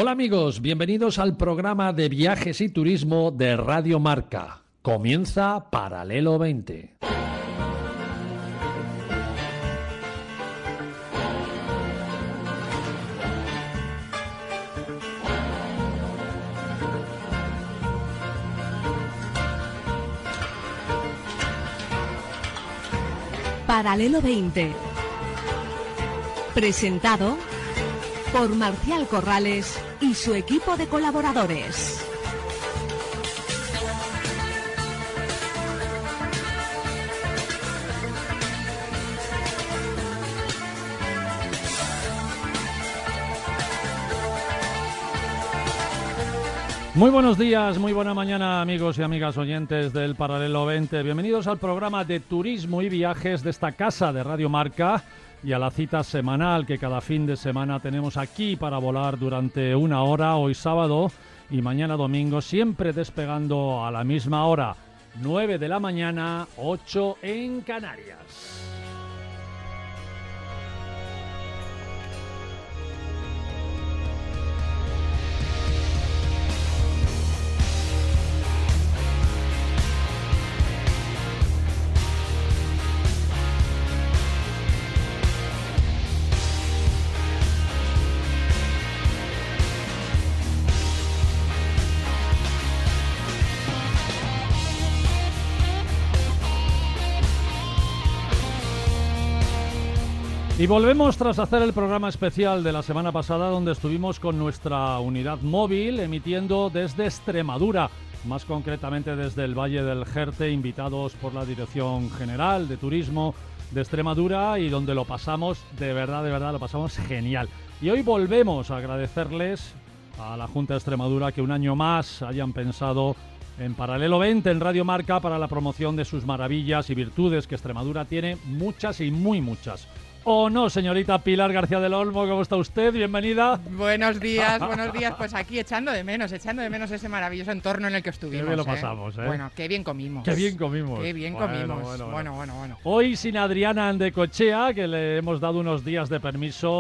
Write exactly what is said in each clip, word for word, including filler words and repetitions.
Hola amigos, bienvenidos al programa de viajes y turismo de Radio Marca. Comienza Paralelo veinte. Paralelo veinte. Presentado por Marcial Corrales y su equipo de colaboradores. Muy buenos días, muy buena mañana amigos y amigas oyentes del Paralelo veinte. Bienvenidos al programa de turismo y viajes de esta casa de Radio Marca y a la cita semanal que cada fin de semana tenemos aquí para volar durante una hora, hoy sábado y mañana domingo, siempre despegando a la misma hora, nueve de la mañana, ocho en Canarias. Y volvemos tras hacer el programa especial de la semana pasada, donde estuvimos con nuestra unidad móvil emitiendo desde Extremadura, más concretamente desde el Valle del Jerte, invitados por la Dirección General de Turismo de Extremadura, y donde lo pasamos, de verdad, de verdad, lo pasamos genial. Y hoy volvemos a agradecerles a la Junta de Extremadura que un año más hayan pensado en Paralelo veinte, en Radio Marca, para la promoción de sus maravillas y virtudes, que Extremadura tiene muchas y muy muchas. ¿O no, señorita Pilar García del Olmo? ¿Cómo está usted? Bienvenida. Buenos días, buenos días. Pues aquí echando de menos, echando de menos ese maravilloso entorno en el que estuvimos. Qué bien lo ¿eh? pasamos, ¿eh? Bueno, qué bien comimos. Qué bien comimos. Qué bien bueno, comimos. Bueno bueno, bueno, bueno, bueno. Hoy sin Adriana Andecochea, que le hemos dado unos días de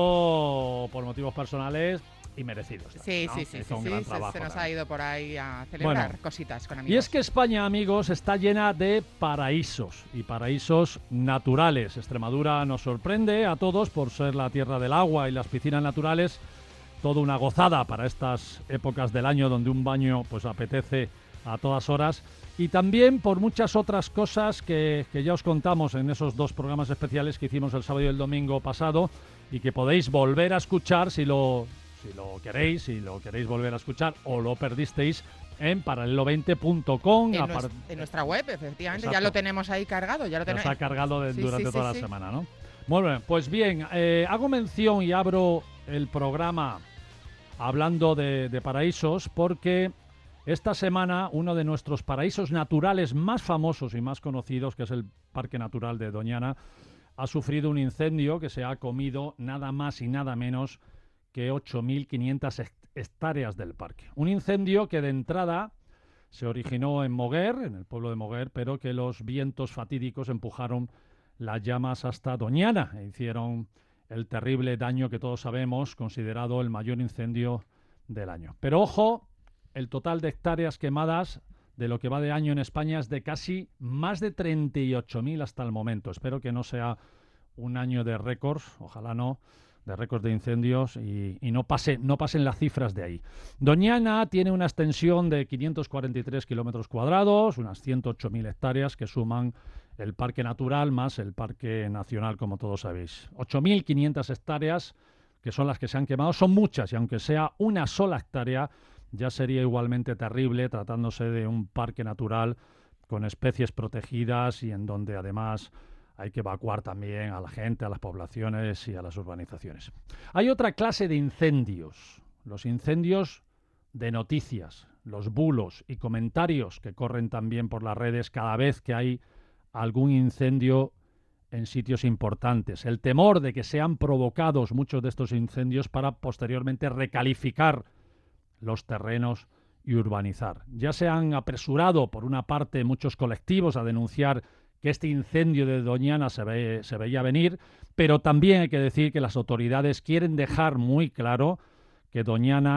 permiso por motivos personales y merecidos. Sí, ¿no? sí, sí, sí, un sí gran se, trabajo, se nos ¿no? ha ido por ahí a celebrar Bueno, cositas con amigos. Y es que España, amigos, está llena de paraísos y paraísos naturales. Extremadura nos sorprende a todos por ser la tierra del agua y las piscinas naturales. Toda una gozada para estas épocas del año donde un baño pues apetece a todas horas. Y también por muchas otras cosas que, que ya os contamos en esos dos programas especiales que hicimos el sábado y el domingo pasado, y que podéis volver a escuchar si lo... Si lo queréis, si lo queréis volver a escuchar o lo perdisteis en paralelo veinte punto com. En, nuestra, en nuestra web, efectivamente. Exacto. Ya lo tenemos ahí cargado. Ya lo tenemos. Ya está cargado de, sí, durante sí, toda sí, la sí. semana, ¿no? Muy bien, pues bien, eh, hago mención y abro el programa hablando de, de paraísos porque esta semana uno de nuestros paraísos naturales más famosos y más conocidos, que es el Parque Natural de Doñana, ha sufrido un incendio que se ha comido nada más y nada menos que ocho mil quinientas hectáreas del parque. Un incendio que de entrada se originó en Moguer, en el pueblo de Moguer, pero que los vientos fatídicos empujaron las llamas hasta Doñana e hicieron el terrible daño que todos sabemos, considerado el mayor incendio del año. Pero ojo, el total de hectáreas quemadas de lo que va de año en España es de casi más de treinta y ocho mil hasta el momento. Espero que no sea un año de récords, ojalá no, de récords de incendios y, y no, pase, no pasen las cifras de ahí. Doñana tiene una extensión de quinientos cuarenta y tres kilómetros cuadrados, unas ciento ocho mil hectáreas que suman el Parque Natural más el Parque Nacional, como todos sabéis. ocho mil quinientas hectáreas, que son las que se han quemado, son muchas, y aunque sea una sola hectárea, ya sería igualmente terrible, tratándose de un parque natural con especies protegidas y en donde además hay que evacuar también a la gente, a las poblaciones y a las urbanizaciones. Hay otra clase de incendios, los incendios de noticias, los bulos y comentarios que corren también por las redes cada vez que hay algún incendio en sitios importantes. El temor de que sean provocados muchos de estos incendios para posteriormente recalificar los terrenos y urbanizar. Ya se han apresurado, por una parte, muchos colectivos a denunciar que este incendio de Doñana se, ve, se veía venir, pero también hay que decir que las autoridades quieren dejar muy claro que Doñana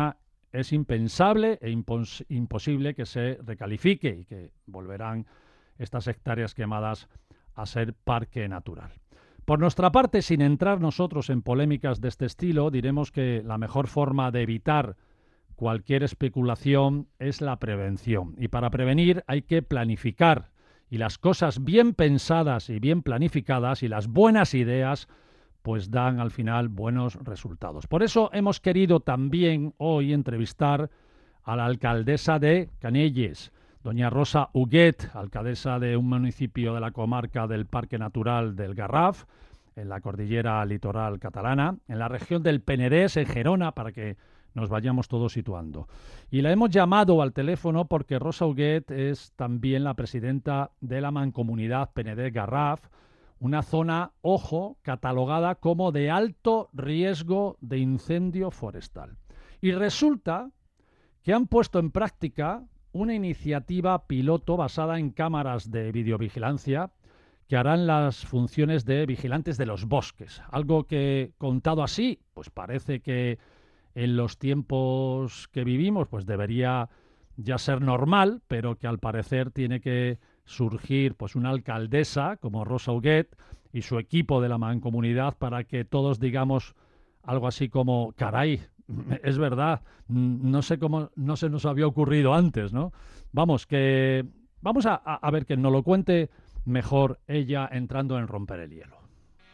es impensable e impos imposible que se recalifique y que volverán estas hectáreas quemadas a ser parque natural. Por nuestra parte, sin entrar nosotros en polémicas de este estilo, diremos que la mejor forma de evitar cualquier especulación es la prevención. Y para prevenir hay que planificar. Y las cosas bien pensadas y bien planificadas y las buenas ideas pues dan al final buenos resultados. Por eso hemos querido también hoy entrevistar a la alcaldesa de Canelles, doña Rosa Huguet, alcaldesa de un municipio de la comarca del Parque Natural del Garraf, en la cordillera litoral catalana, en la región del Penedès, en Gerona, para que nos vayamos todos situando. Y la hemos llamado al teléfono porque Rosa Huguet es también la presidenta de la Mancomunidad Penedès-Garraf, una zona, ojo, catalogada como de alto riesgo de incendio forestal. Y resulta que han puesto en práctica una iniciativa piloto basada en cámaras de videovigilancia que harán las funciones de vigilantes de los bosques. Algo que, contado así, pues parece que en los tiempos que vivimos pues debería ya ser normal, pero que al parecer tiene que surgir pues una alcaldesa como Rosa Huguet y su equipo de la mancomunidad para que todos digamos algo así como, caray, es verdad, no sé cómo no se nos había ocurrido antes, ¿no? Vamos, que vamos a, a ver que nos lo cuente mejor ella entrando en romper el hielo.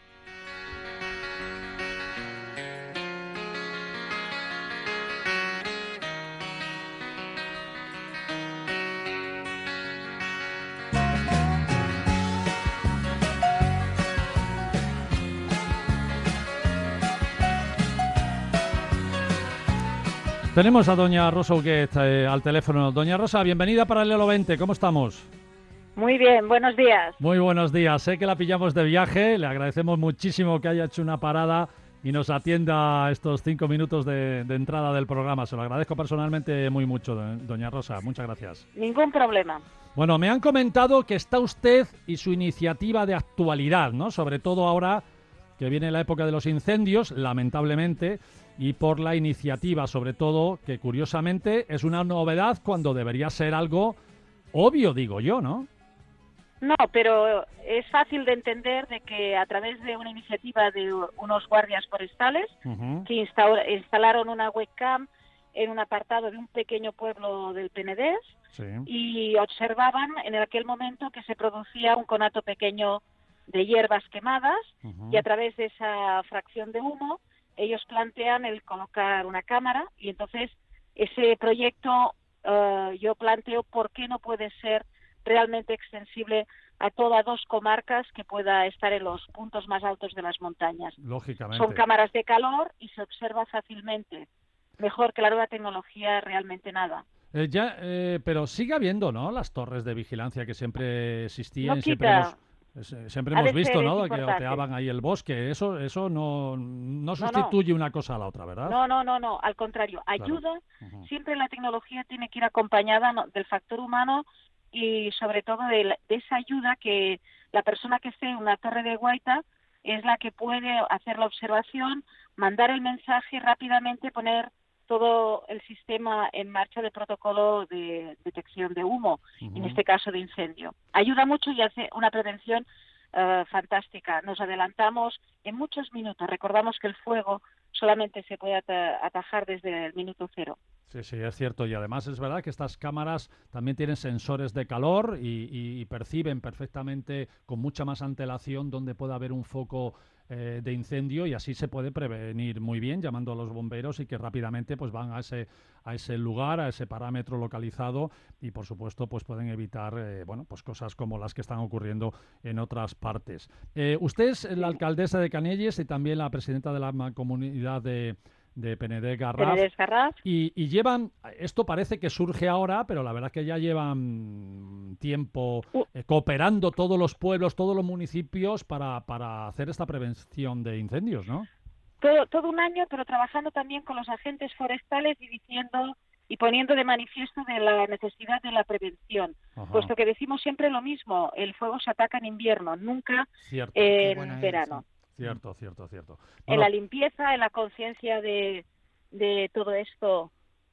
Tenemos a doña Rosa Huguet eh, al teléfono. Doña Rosa, bienvenida para el Elo veinte. ¿Cómo estamos? Muy bien, buenos días. Muy buenos días. Sé que la pillamos de viaje. Le agradecemos muchísimo que haya hecho una parada y nos atienda estos cinco minutos de, de entrada del programa. Se lo agradezco personalmente muy mucho, doña Rosa. Muchas gracias. Ningún problema. Bueno, me han comentado que está usted y su iniciativa de actualidad, ¿no? Sobre todo ahora que viene la época de los incendios, lamentablemente, y por la iniciativa, sobre todo, que curiosamente es una novedad cuando debería ser algo obvio, digo yo, ¿no? No, pero es fácil de entender de que a través de una iniciativa de unos guardias forestales uh-huh. que instaura, instalaron una webcam en un apartado de un pequeño pueblo del Penedès sí. y observaban en aquel momento que se producía un conato pequeño de hierbas quemadas uh-huh. y a través de esa fracción de humo ellos plantean el colocar una cámara y entonces ese proyecto uh, yo planteo por qué no puede ser realmente extensible a todas dos comarcas que pueda estar en los puntos más altos de las montañas. Lógicamente. Son cámaras de calor y se observa fácilmente. Mejor que la nueva tecnología, realmente nada. Eh, ya, eh, pero sigue habiendo, ¿no? Las torres de vigilancia que siempre existían. No siempre hemos, siempre hemos visto, ¿no? Que importante. oteaban ahí el bosque. Eso, eso no, no sustituye no, no. una cosa a la otra, ¿verdad? No, no, no, no. Al contrario, ayuda. Claro. Uh-huh. Siempre la tecnología tiene que ir acompañada ¿no? del factor humano y sobre todo de, la, de esa ayuda que la persona que esté en una torre de guaita es la que puede hacer la observación, mandar el mensaje y rápidamente poner todo el sistema en marcha de protocolo de detección de humo, uh-huh. en este caso de incendio. Ayuda mucho y hace una prevención uh, fantástica. Nos adelantamos en muchos minutos. Recordamos que el fuego solamente se puede at- atajar desde el minuto cero. Sí, sí, es cierto. Y además es verdad que estas cámaras también tienen sensores de calor y, y, y perciben perfectamente con mucha más antelación dónde puede haber un foco eh, de incendio y así se puede prevenir muy bien llamando a los bomberos y que rápidamente pues van a ese a ese lugar, a ese parámetro localizado y por supuesto pues pueden evitar eh, bueno pues cosas como las que están ocurriendo en otras partes. Eh, usted es la alcaldesa de Canelles y también la presidenta de la comunidad de de Penedès-Garraf, y, y llevan, esto parece que surge ahora, pero la verdad es que ya llevan tiempo eh, cooperando todos los pueblos, todos los municipios para, para hacer esta prevención de incendios, ¿no? Todo, todo un año, pero trabajando también con los agentes forestales y diciendo y poniendo de manifiesto de la necesidad de la prevención, Ajá. puesto que decimos siempre lo mismo, el fuego se ataca en invierno, nunca Cierto. en bueno verano. Es, sí. Cierto, cierto, cierto. Bueno, en la limpieza, en la conciencia de, de todo esto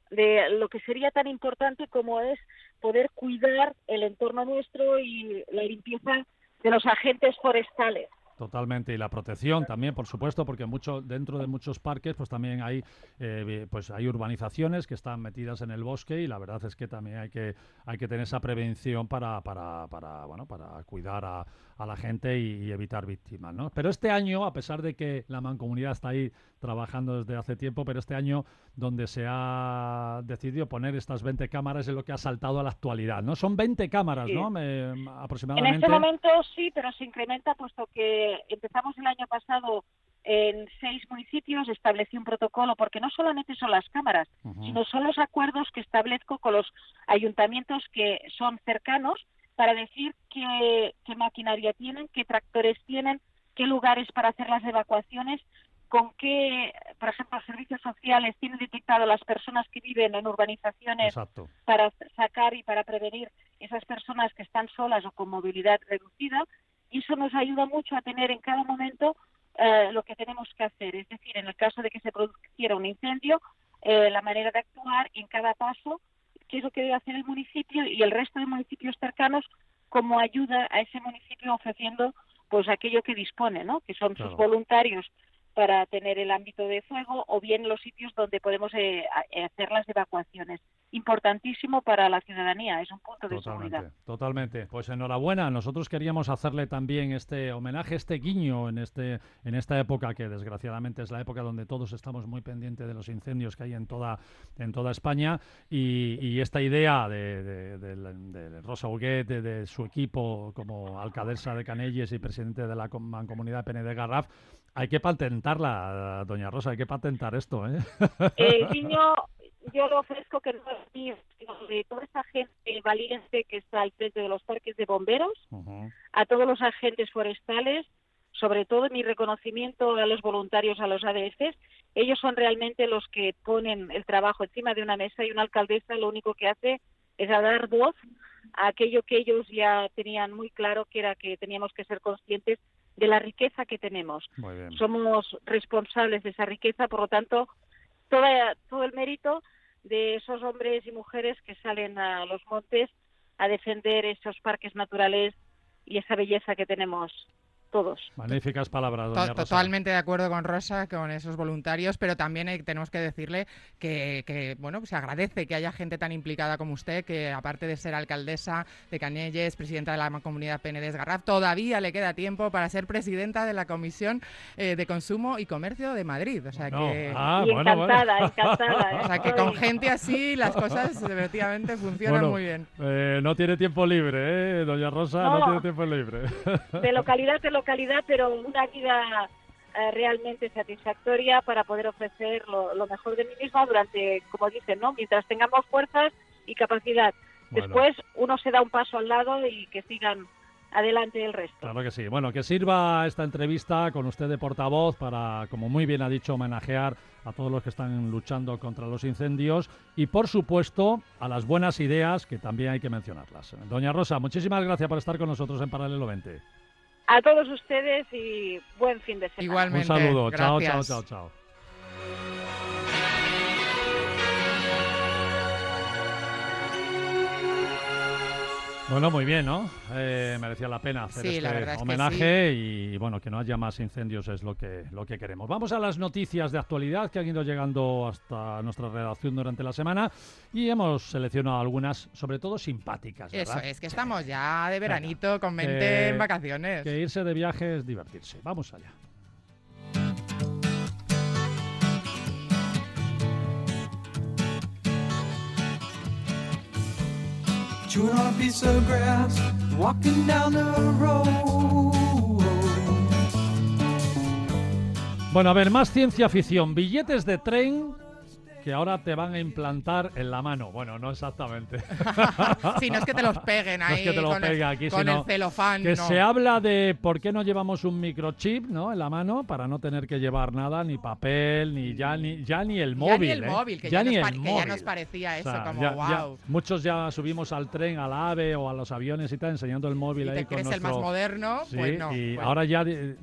de lo que sería tan importante como es poder cuidar el entorno nuestro y la limpieza de los agentes forestales. Totalmente, y la protección también, por supuesto, porque mucho dentro de muchos parques pues también hay eh, pues hay urbanizaciones que están metidas en el bosque y la verdad es que también hay que hay que tener esa prevención para para, para bueno para cuidar a, a la gente y, y evitar víctimas, ¿no? Pero este año, a pesar de que la Mancomunidad está ahí trabajando desde hace tiempo, pero este año donde se ha decidido poner estas veinte cámaras es lo que ha saltado a la actualidad, ¿no? Son veinte cámaras, sí. ¿no? Me, aproximadamente. En este momento sí, pero se incrementa puesto que empezamos el año pasado en seis municipios, establecí un protocolo, porque no solamente son las cámaras, uh-huh. sino son los acuerdos que establezco con los ayuntamientos que son cercanos para decir qué, qué maquinaria tienen, qué tractores tienen, qué lugares para hacer las evacuaciones, con qué, por ejemplo, servicios sociales tienen detectado las personas que viven en urbanizaciones. Exacto. Para sacar y para prevenir esas personas que están solas o con movilidad reducida. Y eso nos ayuda mucho a tener en cada momento eh, lo que tenemos que hacer. Es decir, en el caso de que se produciera un incendio, eh, la manera de actuar en cada paso, qué es lo que debe hacer el municipio y el resto de municipios cercanos como ayuda a ese municipio ofreciendo pues aquello que dispone, ¿no? Que son claro. sus voluntarios para tener el ámbito de fuego o bien los sitios donde podemos eh, hacer las evacuaciones. Importantísimo para la ciudadanía, es un punto de totalmente, seguridad. Totalmente, pues enhorabuena. Nosotros queríamos hacerle también este homenaje, este guiño en este en esta época que desgraciadamente es la época donde todos estamos muy pendientes de los incendios que hay en toda en toda España y, y esta idea de, de, de, de, de Rosa Huguet, de, de su equipo como alcaldesa de Canelles y presidente de la Mancomunidad Pené de Garraf, hay que patentarla, doña Rosa, hay que patentar esto, ¿eh? El guiño yo lo ofrezco que no es mío, sino de toda esa gente valiente que está al frente de los parques de bomberos, uh-huh. a todos los agentes forestales, sobre todo mi reconocimiento a los voluntarios, a los A D Fs. Ellos son realmente los que ponen el trabajo encima de una mesa y una alcaldesa lo único que hace es dar voz a aquello que ellos ya tenían muy claro, que era que teníamos que ser conscientes de la riqueza que tenemos. Somos responsables de esa riqueza, por lo tanto, toda, todo el mérito de esos hombres y mujeres que salen a los montes a defender esos parques naturales y esa belleza que tenemos todos. Magníficas palabras, doña Rosa. Totalmente de acuerdo con Rosa, con esos voluntarios, pero también eh, tenemos que decirle que, que bueno, pues se agradece que haya gente tan implicada como usted, que aparte de ser alcaldesa de Canelles, presidenta de la Mancomunidad Pené de Garraf, todavía le queda tiempo para ser presidenta de la Comisión eh, de Consumo y Comercio de Madrid. O sea no. que ah, y bueno, encantada, bueno. encantada. ¿eh? O sea que con gente así las cosas efectivamente funcionan bueno, muy bien. Eh, no tiene tiempo libre, ¿eh? Doña Rosa, no, no tiene tiempo libre. De localidad a localidad, pero una vida eh, realmente satisfactoria para poder ofrecer lo, lo mejor de mí misma durante, como dicen, ¿no? Mientras tengamos fuerzas y capacidad. Bueno. Después uno se da un paso al lado y que sigan adelante el resto. Claro que sí. Bueno, que sirva esta entrevista con usted de portavoz para, como muy bien ha dicho, homenajear a todos los que están luchando contra los incendios y, por supuesto, a las buenas ideas que también hay que mencionarlas. Doña Rosa, muchísimas gracias por estar con nosotros en Paralelo veinte. A todos ustedes y buen fin de semana. Igualmente. Un saludo. Gracias. Chao, chao, chao, chao. Bueno, muy bien, ¿no? Eh, merecía la pena hacer sí, este homenaje sí. y, bueno, que no haya más incendios es lo que, lo que queremos. Vamos a las noticias de actualidad que han ido llegando hasta nuestra redacción durante la semana y hemos seleccionado algunas, sobre todo simpáticas, ¿verdad? Eso es, que estamos ya de veranito, Venga, con mente que, en vacaciones. Que irse de viaje es divertirse. Vamos allá. Chewing on a piece of grass, walking down the road. Bueno, a ver, más ciencia ficción. Billetes de tren que ahora te van a implantar en la mano. Bueno, no exactamente. Sí, no es que te los peguen ahí, no es que te lo con, pegue el, aquí, con sino el celofán. Que no. se habla de por qué no llevamos un microchip, ¿no?, en la mano para no tener que llevar nada, ni papel, ni ya ni ya ni el móvil. Ya ni el ¿eh? móvil, que ya, ya, ni nos, el que móvil. ya nos parecía eso, o sea, como ya, wow. Ya, muchos ya subimos al tren, al AVE o a los aviones y tal, enseñando el móvil ¿Y ahí te con crees nuestro... el más moderno? Sí, pues no. y pues. ahora ya... Eh,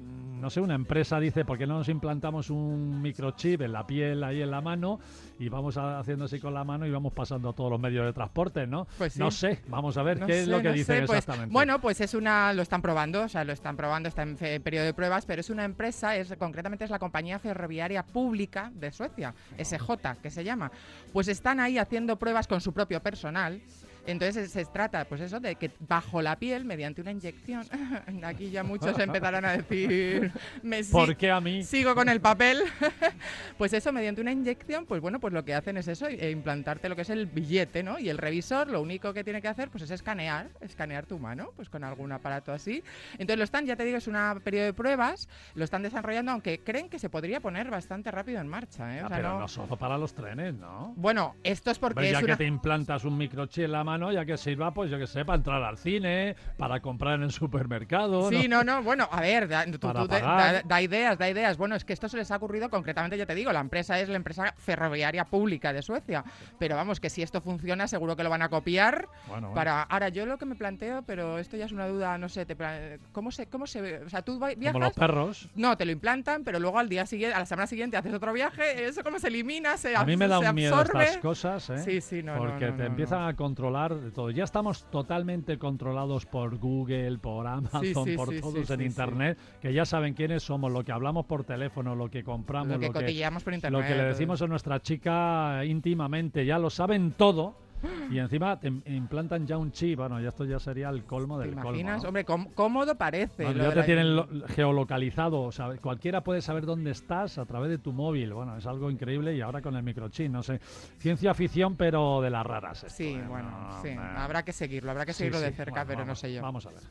no sé, una empresa dice, ¿por qué no nos implantamos un microchip en la piel, ahí en la mano, y vamos a, haciendo así con la mano y vamos pasando a todos los medios de transporte, ¿no? Pues sí. No sé, vamos a ver no qué sé, es lo que no dicen sé, pues, exactamente. Bueno, pues es una, lo están probando, o sea, lo están probando, está en fe, periodo de pruebas, pero es una empresa, es concretamente es la compañía ferroviaria pública de Suecia, S J, que se llama. Pues están ahí haciendo pruebas con su propio personal. Entonces se trata, pues eso, de que bajo la piel, mediante una inyección, aquí ya muchos empezarán a decir, me ¿por qué a mí? Sigo con el papel. Pues eso, mediante una inyección, pues bueno, pues lo que hacen es eso, e implantarte lo que es el billete, ¿no? Y el revisor lo único que tiene que hacer, pues es escanear, escanear tu mano, pues con algún aparato así. Entonces lo están, ya te digo, es un periodo de pruebas, lo están desarrollando, aunque creen que se podría poner bastante rápido en marcha, ¿eh? O Ah, sea, pero no... no solo para los trenes, ¿no? Bueno, esto es porque Pues ya es que una... te implantas un microchip en la mano, ya que sirva, pues yo que sé, para entrar al cine, para comprar en el supermercado. Sí, no, no, bueno, a ver, da, tú, Para tú de- pagar. da, da ideas, da ideas. Bueno, es que esto se les ha ocurrido concretamente, ya te digo, la empresa es la empresa ferroviaria pública de Suecia. Pero vamos, que si esto funciona, seguro que lo van a copiar. Bueno, bueno. Para ahora, yo lo que me planteo, pero esto ya es una duda, no sé, te pla- ¿cómo se, cómo se, o sea, tú va- viajas? Como los perros. No, te lo implantan, pero luego al día siguiente, a la semana siguiente haces otro viaje, eso cómo se elimina, se A mí me abs- da se un miedo absorbe. estas cosas, ¿eh? Sí, sí, no, no, Porque no, te no, empiezan no. a controlar de todo. Ya estamos totalmente controlados por Google, por Amazon, Sí, sí, por sí, todos sí, en sí, Internet, que ya saben quiénes somos, lo que hablamos por teléfono, lo que compramos, Lo que lo que, cotilleamos por internet. lo que le decimos a nuestra chica íntimamente, ya lo saben todo. Y encima te im- implantan ya un chip. Bueno, ya esto ya sería el colmo ¿Te del colmo. imaginas? ¿no? Hombre, cóm- cómodo parece. Bueno, lo ya de te la- tienen lo- geolocalizado, o sea, cualquiera puede saber dónde estás a través de tu móvil. Bueno, es algo increíble y ahora con el microchip, no sé. Ciencia ficción, pero de las raras. esto, Sí, ¿eh? bueno, No, sí, no. habrá que seguirlo, habrá que Sí, seguirlo de sí, cerca, bueno, pero no vamos, sé yo. Vamos a ver.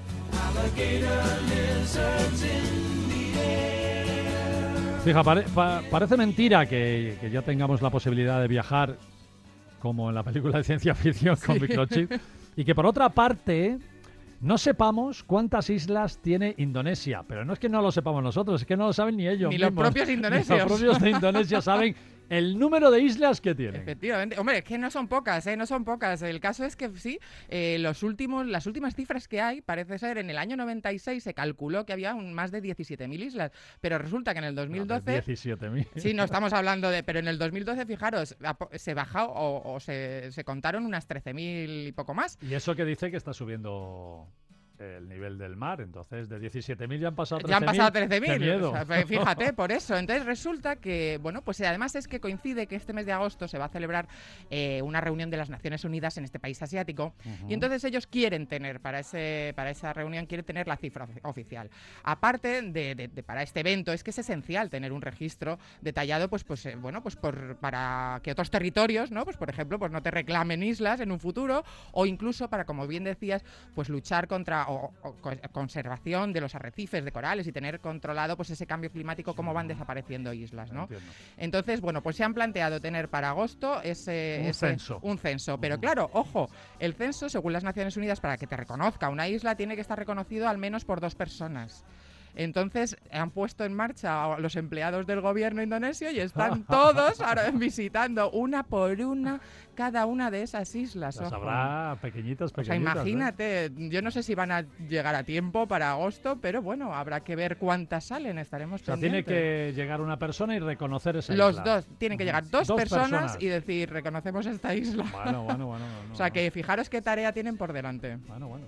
Fija, pare- pa- parece mentira que, que ya tengamos la posibilidad de viajar como en la película de ciencia ficción con Sí. microchip y que por otra parte no sepamos cuántas islas tiene Indonesia. Pero no es que no lo sepamos nosotros, es que no lo saben ni ellos Ni los mismos. propios indonesios. Ni los propios de Indonesia saben el número de islas que tienen. Efectivamente. Hombre, es que no son pocas, ¿eh? No son pocas. El caso es que sí, eh, los últimos, las últimas cifras que hay, parece ser, en el año noventa y seis se calculó que había un, más de diecisiete mil islas, pero resulta que en el dos mil doce... diecisiete mil. Sí, no estamos hablando de... Pero en el dos mil doce, fijaros, apo- se bajó o, o se, se contaron unas trece mil y poco más. Y eso que dice que está subiendo el nivel del mar, entonces de diecisiete mil ya han pasado Ya trece mil. han pasado trece mil. ¡Qué miedo! O sea, pues fíjate, por eso. Entonces resulta que, bueno, pues además es que coincide que este mes de agosto se va a celebrar eh, una reunión de las Naciones Unidas en este país asiático. Ujú. Y entonces ellos quieren tener, para ese para esa reunión, quieren tener la cifra ofi- oficial. Aparte de, de- de para este evento, es que es esencial tener un registro detallado, pues, pues eh, bueno, pues por, para que otros territorios, ¿no? Pues por ejemplo, pues no te reclamen islas en un futuro, o incluso para, como bien decías, pues luchar contra o, o co- conservación de los arrecifes de corales y tener controlado pues ese cambio climático, cómo van desapareciendo islas, ¿no? Entiendo. Entonces, bueno, pues se han planteado tener para agosto ese, Un ese- censo. un censo. Pero Ujú. claro, ojo, el censo, según las Naciones Unidas, para que te reconozca una isla, tiene que estar reconocido al menos por dos personas. Entonces han puesto en marcha a los empleados del gobierno indonesio y están todos ahora visitando una por una cada una de esas islas. Las ojo. habrá pequeñitas, O sea, pequeñitas. ¿eh? imagínate, yo no sé si van a llegar a tiempo para agosto, pero bueno, habrá que ver cuántas salen, estaremos O sea, tiene pendientes. que llegar una persona y reconocer esa Los isla. dos, tienen que Ujú. llegar dos, Dos personas, personas. y decir, reconocemos esta isla. Bueno, bueno, bueno. bueno, O sea, bueno. que fijaros qué tarea tienen por delante. Bueno, bueno.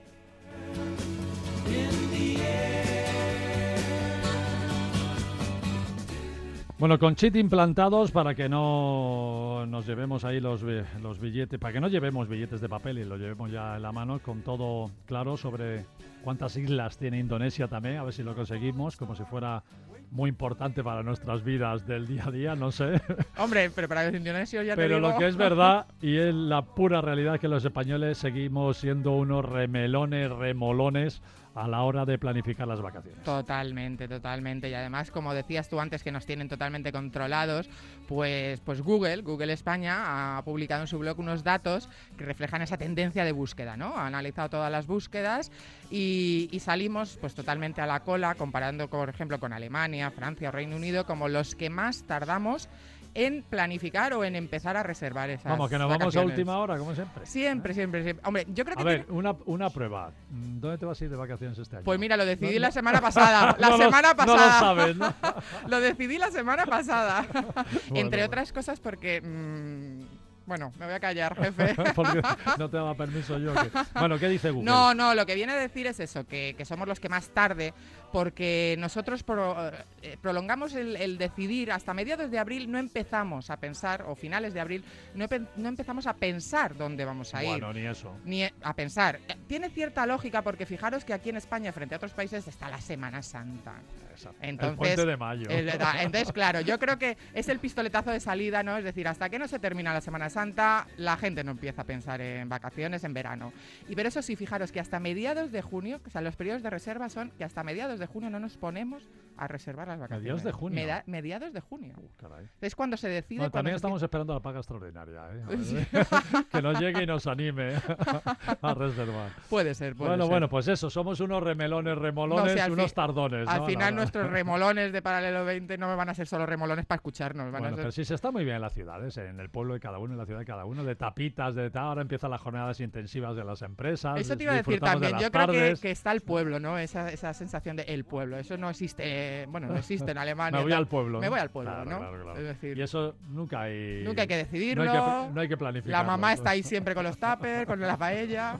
Bueno, con chip implantados para que no nos llevemos ahí los, bi- los billetes, para que no llevemos billetes de papel y los llevemos ya en la mano, con todo claro sobre cuántas islas tiene Indonesia también, a ver si lo conseguimos, como si fuera muy importante para nuestras vidas del día a día, no sé. Hombre, pero para los indonesios ya te Pero digo... lo que es verdad y es la pura realidad es que los españoles seguimos siendo unos remelones, remolones a la hora de planificar las vacaciones. Totalmente, totalmente. Y además, como decías tú antes, que nos tienen totalmente controlados, pues, pues Google, Google España, ha publicado en su blog unos datos que reflejan esa tendencia de búsqueda, ¿no? Ha analizado todas las búsquedas y, y salimos pues totalmente a la cola, comparando, por ejemplo, con Alemania, Francia o Reino Unido, como los que más tardamos en planificar o en empezar a reservar esas vacaciones. Vamos, que nos vamos a última hora, como siempre. Siempre, siempre, siempre. Hombre, yo creo que... A ver, tiene... una, una prueba. ¿Dónde te vas a ir de vacaciones este año? Pues mira, lo decidí no, la no. semana pasada. La no semana lo, pasada. No lo sabes, ¿no? Lo decidí la semana pasada. Bueno, Entre bueno. otras cosas porque... Mmm, bueno, me voy a callar, jefe. Porque no te daba permiso yo. Que... Bueno, ¿qué dice Google? No, no, lo que viene a decir es eso, que, que somos los que más tarde, porque nosotros pro, eh, prolongamos el, el decidir hasta mediados de abril, no empezamos a pensar, o finales de abril, no, no empezamos a pensar dónde vamos a ir. Bueno, ni eso. Ni a pensar. Tiene cierta lógica porque fijaros que aquí en España, frente a otros países, está la Semana Santa. Exacto. Entonces, el puente de mayo. El, entonces, claro, yo creo que es el pistoletazo de salida, ¿no? Es decir, hasta que no se termina la Semana Santa, la gente no empieza a pensar en vacaciones, en verano. Y pero eso sí, fijaros que hasta mediados de junio, o sea, los periodos de reserva son que hasta mediados de junio no nos ponemos a reservar las vacaciones. ¿Mediados de junio? Meda, mediados de junio. Uh, caray. Es cuando se decide... Bueno, también se estamos decide... esperando la paga extraordinaria, ¿eh? Sí. Que nos llegue y nos anime a reservar. Puede ser, puede bueno, ser. bueno, pues eso, somos unos remelones, remolones, no, si unos fi- tardones. Al ¿no? final no, no. nuestros remolones de Paralelo veinte no van a ser solo remolones para escucharnos. Van Bueno, a ser... pero sí se está muy bien en las ciudades, en el pueblo de cada uno, en la ciudad de cada uno, de tapitas, de tal. Ahora empiezan las jornadas intensivas de las empresas. Eso te iba a decir disfrutamos de también. las Yo creo que, tardes. que está el pueblo, ¿no? Esa, esa sensación de el pueblo. Eso no existe, bueno, no existe en Alemania. Me voy tal. al pueblo. Me ¿no? voy al pueblo, Claro, ¿no? claro, claro. Es decir, Y eso nunca hay... nunca hay que decidirlo. No hay que, no hay que planificar. La mamá está ahí siempre con los tuppers, con la paella.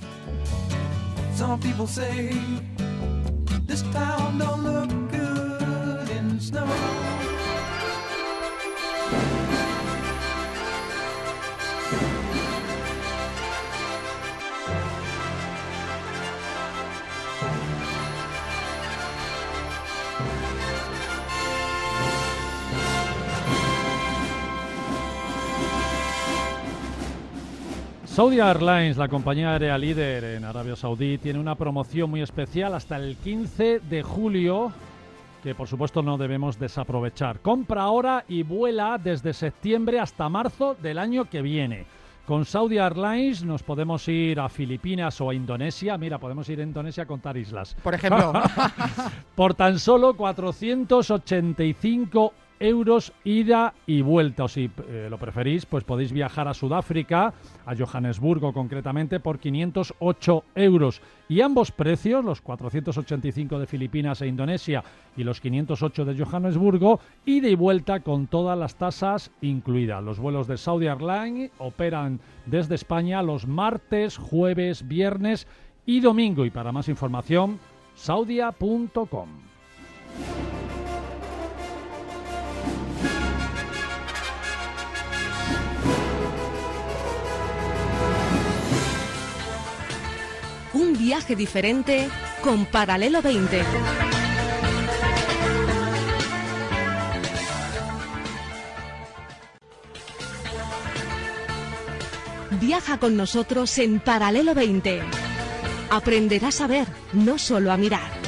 Some people say this town don't look good in snow. Saudi Airlines, la compañía aérea líder en Arabia Saudí, tiene una promoción muy especial hasta el quince de julio que por supuesto no debemos desaprovechar. Compra ahora y vuela desde septiembre hasta marzo del año que viene. Con Saudi Airlines nos podemos ir a Filipinas o a Indonesia. Mira, podemos ir a Indonesia a contar islas. Por ejemplo. Por tan solo cuatrocientos ochenta y cinco euros ida y vuelta, o si eh, lo preferís, pues podéis viajar a Sudáfrica, a Johannesburgo concretamente, por quinientos ocho euros. Y ambos precios, los cuatrocientos ochenta y cinco de Filipinas e Indonesia y los quinientos ocho de Johannesburgo, ida y vuelta con todas las tasas incluidas. Los vuelos de Saudi Airlines operan desde España los martes, jueves, viernes y domingo. Y para más información, saudia punto com. Un viaje diferente con Paralelo veinte. Viaja con nosotros en Paralelo veinte. Aprenderás a ver, no solo a mirar.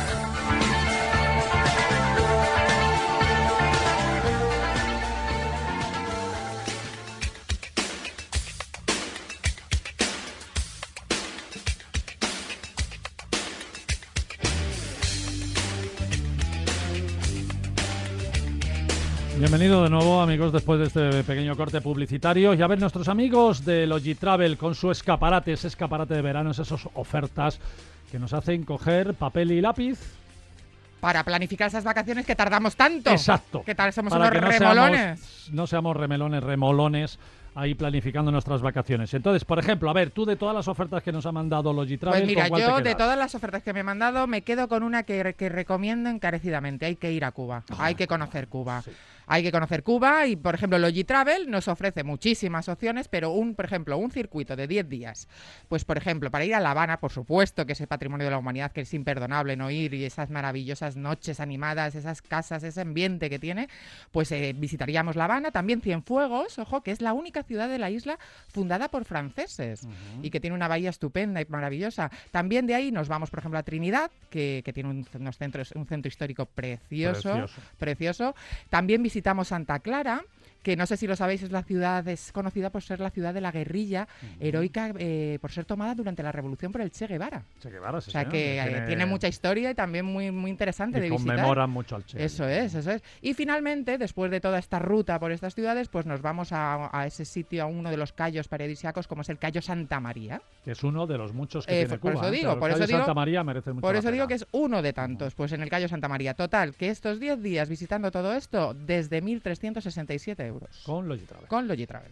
Bienvenido de nuevo, amigos, después de este pequeño corte publicitario. Y a ver, nuestros amigos de Logitravel con su escaparate, ese escaparate de verano, esas ofertas que nos hacen coger papel y lápiz. Para planificar esas vacaciones que tardamos tanto. Exacto. Que tal somos Para unos que no remolones. Seamos, no seamos remelones, remolones, ahí planificando nuestras vacaciones. Entonces, por ejemplo, a ver, tú de todas las ofertas que nos ha mandado Logitravel, Pues mira, ¿con cuál yo te de quedas? todas las ofertas que me he mandado me quedo con una que, que recomiendo encarecidamente. Hay que ir a Cuba, Oh, hay que conocer Cuba. Sí. Hay que conocer Cuba y, por ejemplo, Logitravel nos ofrece muchísimas opciones, pero un, por ejemplo, un circuito de diez días. Pues, por ejemplo, para ir a La Habana, por supuesto, que es el patrimonio de la humanidad, que es imperdonable no ir, y esas maravillosas noches animadas, esas casas, ese ambiente que tiene, pues eh, visitaríamos La Habana. También Cienfuegos, ojo, que es la única ciudad de la isla fundada por franceses uh-huh. y que tiene una bahía estupenda y maravillosa. También de ahí nos vamos, por ejemplo, a Trinidad, que, que tiene un, unos centros, un centro histórico precioso, precioso. precioso. También visitamos Santa Clara, que no sé si lo sabéis, es la ciudad, es conocida por ser la ciudad de la guerrilla uh-huh. heroica, eh, por ser tomada durante la revolución por el Che Guevara. Che Guevara, sí, o sea señor, que tiene... tiene mucha historia y también muy, muy interesante y de visitar. conmemoran mucho al Che. Eso es, eso es. Y finalmente, después de toda esta ruta por estas ciudades, pues nos vamos a, a ese sitio, a uno de los cayos paradisíacos, como es el Cayo Santa María. Que es uno de los muchos que eh, tiene por Cuba. Eso digo, ¿eh? por el eso Cayo digo, Santa María merece mucho Por la eso pena. digo que es uno de tantos, pues en el Cayo Santa María. Total, que estos diez días visitando todo esto, desde mil trescientos sesenta y siete euros. Con Logitravel. Con Logitravel.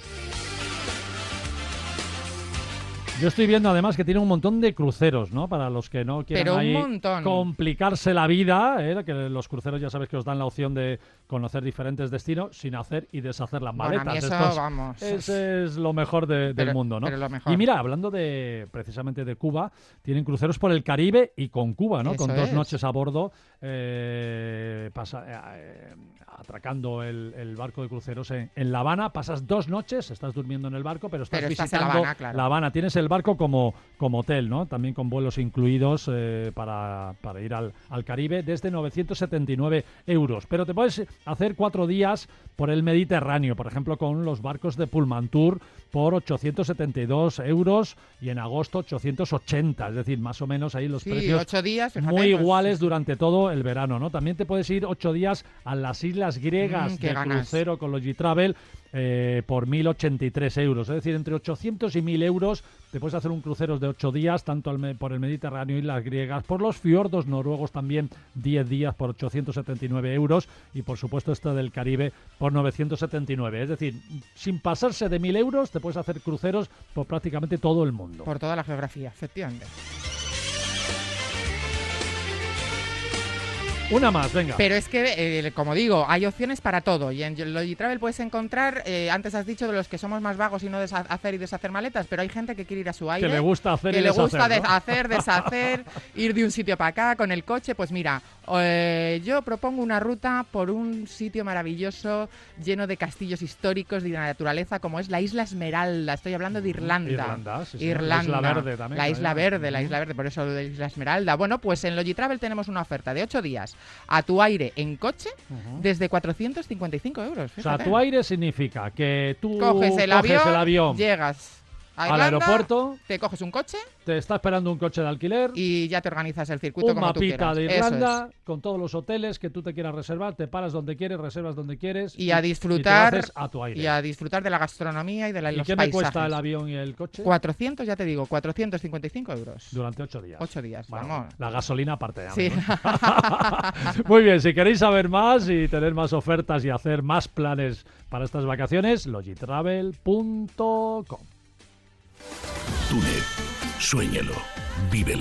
Yo estoy viendo además que tiene un montón de cruceros, ¿no? Para los que no quieran Pero un ahí montón. complicarse la vida, ¿eh? Que los cruceros ya sabes que os dan la opción de conocer diferentes destinos sin hacer y deshacer las Bueno, maletas. a mí eso, Estos, vamos. Ese es lo mejor de, pero, del mundo, ¿no? Pero lo mejor. Y mira, hablando de precisamente de Cuba, tienen cruceros por el Caribe y con Cuba, ¿no? Eso con dos es. noches a bordo, eh, pasa, eh, atracando el, el barco de cruceros en, en La Habana. Pasas dos noches, estás durmiendo en el barco, pero estás pero estás visitando en La Habana, claro. La Habana. Tienes el barco como, como hotel, ¿no? También con vuelos incluidos eh, para, para ir al, al Caribe desde novecientos setenta y nueve euros. Pero te puedes hacer cuatro días por el Mediterráneo, por ejemplo, con los barcos de Pullman Tour por ochocientos setenta y dos euros y en agosto ochocientos ochenta, es decir, más o menos ahí los sí, precios ocho días, fíjate, muy pues, iguales sí. durante todo el verano, ¿no? También te puedes ir ocho días a las islas griegas Mm, qué de ganas. crucero con Logitravel eh, por mil ochenta y tres euros, es decir, entre ochocientos y mil euros te puedes hacer un crucero de ocho días, tanto al me- por el Mediterráneo y las griegas, por los fiordos noruegos también diez días por ochocientos setenta y nueve euros y por supuesto este del Caribe por novecientos setenta y nueve, es decir, sin pasarse de mil euros te puedes hacer cruceros por prácticamente todo el mundo. Por toda la geografía, efectivamente. Una más, venga. Pero es que, eh, como digo, hay opciones para todo. Y en Logitravel puedes encontrar, eh, antes has dicho de los que somos más vagos y no desha- hacer y deshacer maletas, pero hay gente que quiere ir a su aire. Que le gusta hacer que y le gusta deshacer, ¿no? hacer, deshacer, ir de un sitio para acá con el coche. Pues mira, eh, yo propongo una ruta por un sitio maravilloso, lleno de castillos históricos y de naturaleza, como es la Isla Esmeralda. Estoy hablando de Irlanda. Irlanda, sí, sí. Irlanda. Isla Verde también. La Isla claro. Verde, la Isla Verde, por eso de Isla Esmeralda. Bueno, pues en Logitravel tenemos una oferta de ocho días a tu aire en coche Ujú. desde cuatrocientos cincuenta y cinco euros. O sea, fíjate. tu aire significa que tú coges el coges avión, el avión llegas a al Irlanda, aeropuerto, te coges un coche te está esperando un coche de alquiler, y ya te organizas el circuito un como tú mapita quieras. de Eso Irlanda, es. con todos los hoteles que tú te quieras reservar, te paras donde quieres, reservas donde quieres Y a y disfrutar te lo haces a tu aire. y a disfrutar de la gastronomía y de la, ¿Y los qué me paisajes. cuesta el avión y el coche? cuatrocientos, ya te digo, cuatrocientos cincuenta y cinco euros. Durante ocho días. Ocho días, Bueno, vamos. la gasolina aparte. Sí. amigos. Muy bien, si queréis saber más y tener más ofertas y hacer más planes para estas vacaciones, logitravel punto com. Túnez, suéñalo, vívelo.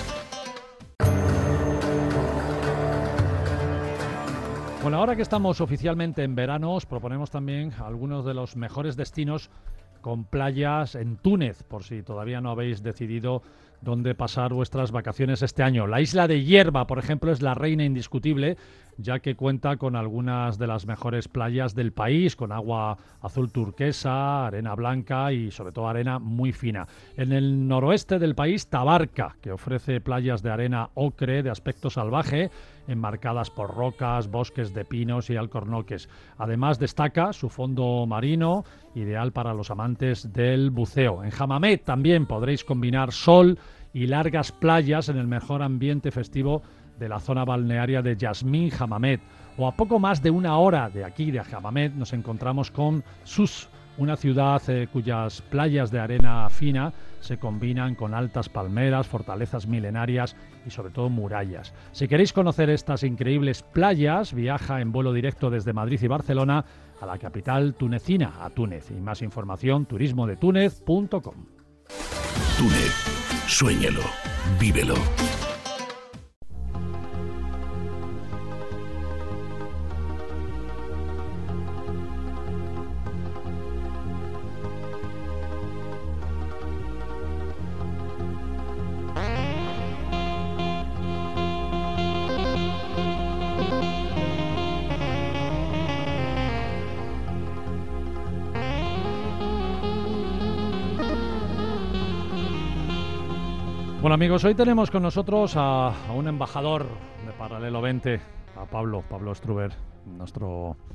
Bueno, ahora que estamos oficialmente en verano, os proponemos también algunos de los mejores destinos con playas en Túnez, por si todavía no habéis decidido dónde pasar vuestras vacaciones este año. La isla de Hierba, por ejemplo, es la reina indiscutible, ya que cuenta con algunas de las mejores playas del país, con agua azul turquesa, arena blanca y sobre todo arena muy fina. En el noroeste del país, Tabarca, que ofrece playas de arena ocre de aspecto salvaje, enmarcadas por rocas, bosques de pinos y alcornoques. Además destaca su fondo marino, ideal para los amantes del buceo. En Hammamet también podréis combinar sol y largas playas en el mejor ambiente festivo de la zona balnearia de Yasmin Hammamet. O a poco más de una hora de aquí, de Hammamet, nos encontramos con Sus, una ciudad eh, cuyas playas de arena fina se combinan con altas palmeras, fortalezas milenarias y sobre todo murallas. Si queréis conocer estas increíbles playas, viaja en vuelo directo desde Madrid y Barcelona a la capital tunecina, a Túnez. Y más información, turismo de túnez punto com. Túnez, suéñalo, vívelo. Bueno amigos, hoy tenemos con nosotros a, a un embajador de Paralelo veinte, a Pablo, Pablo Struber, nuestro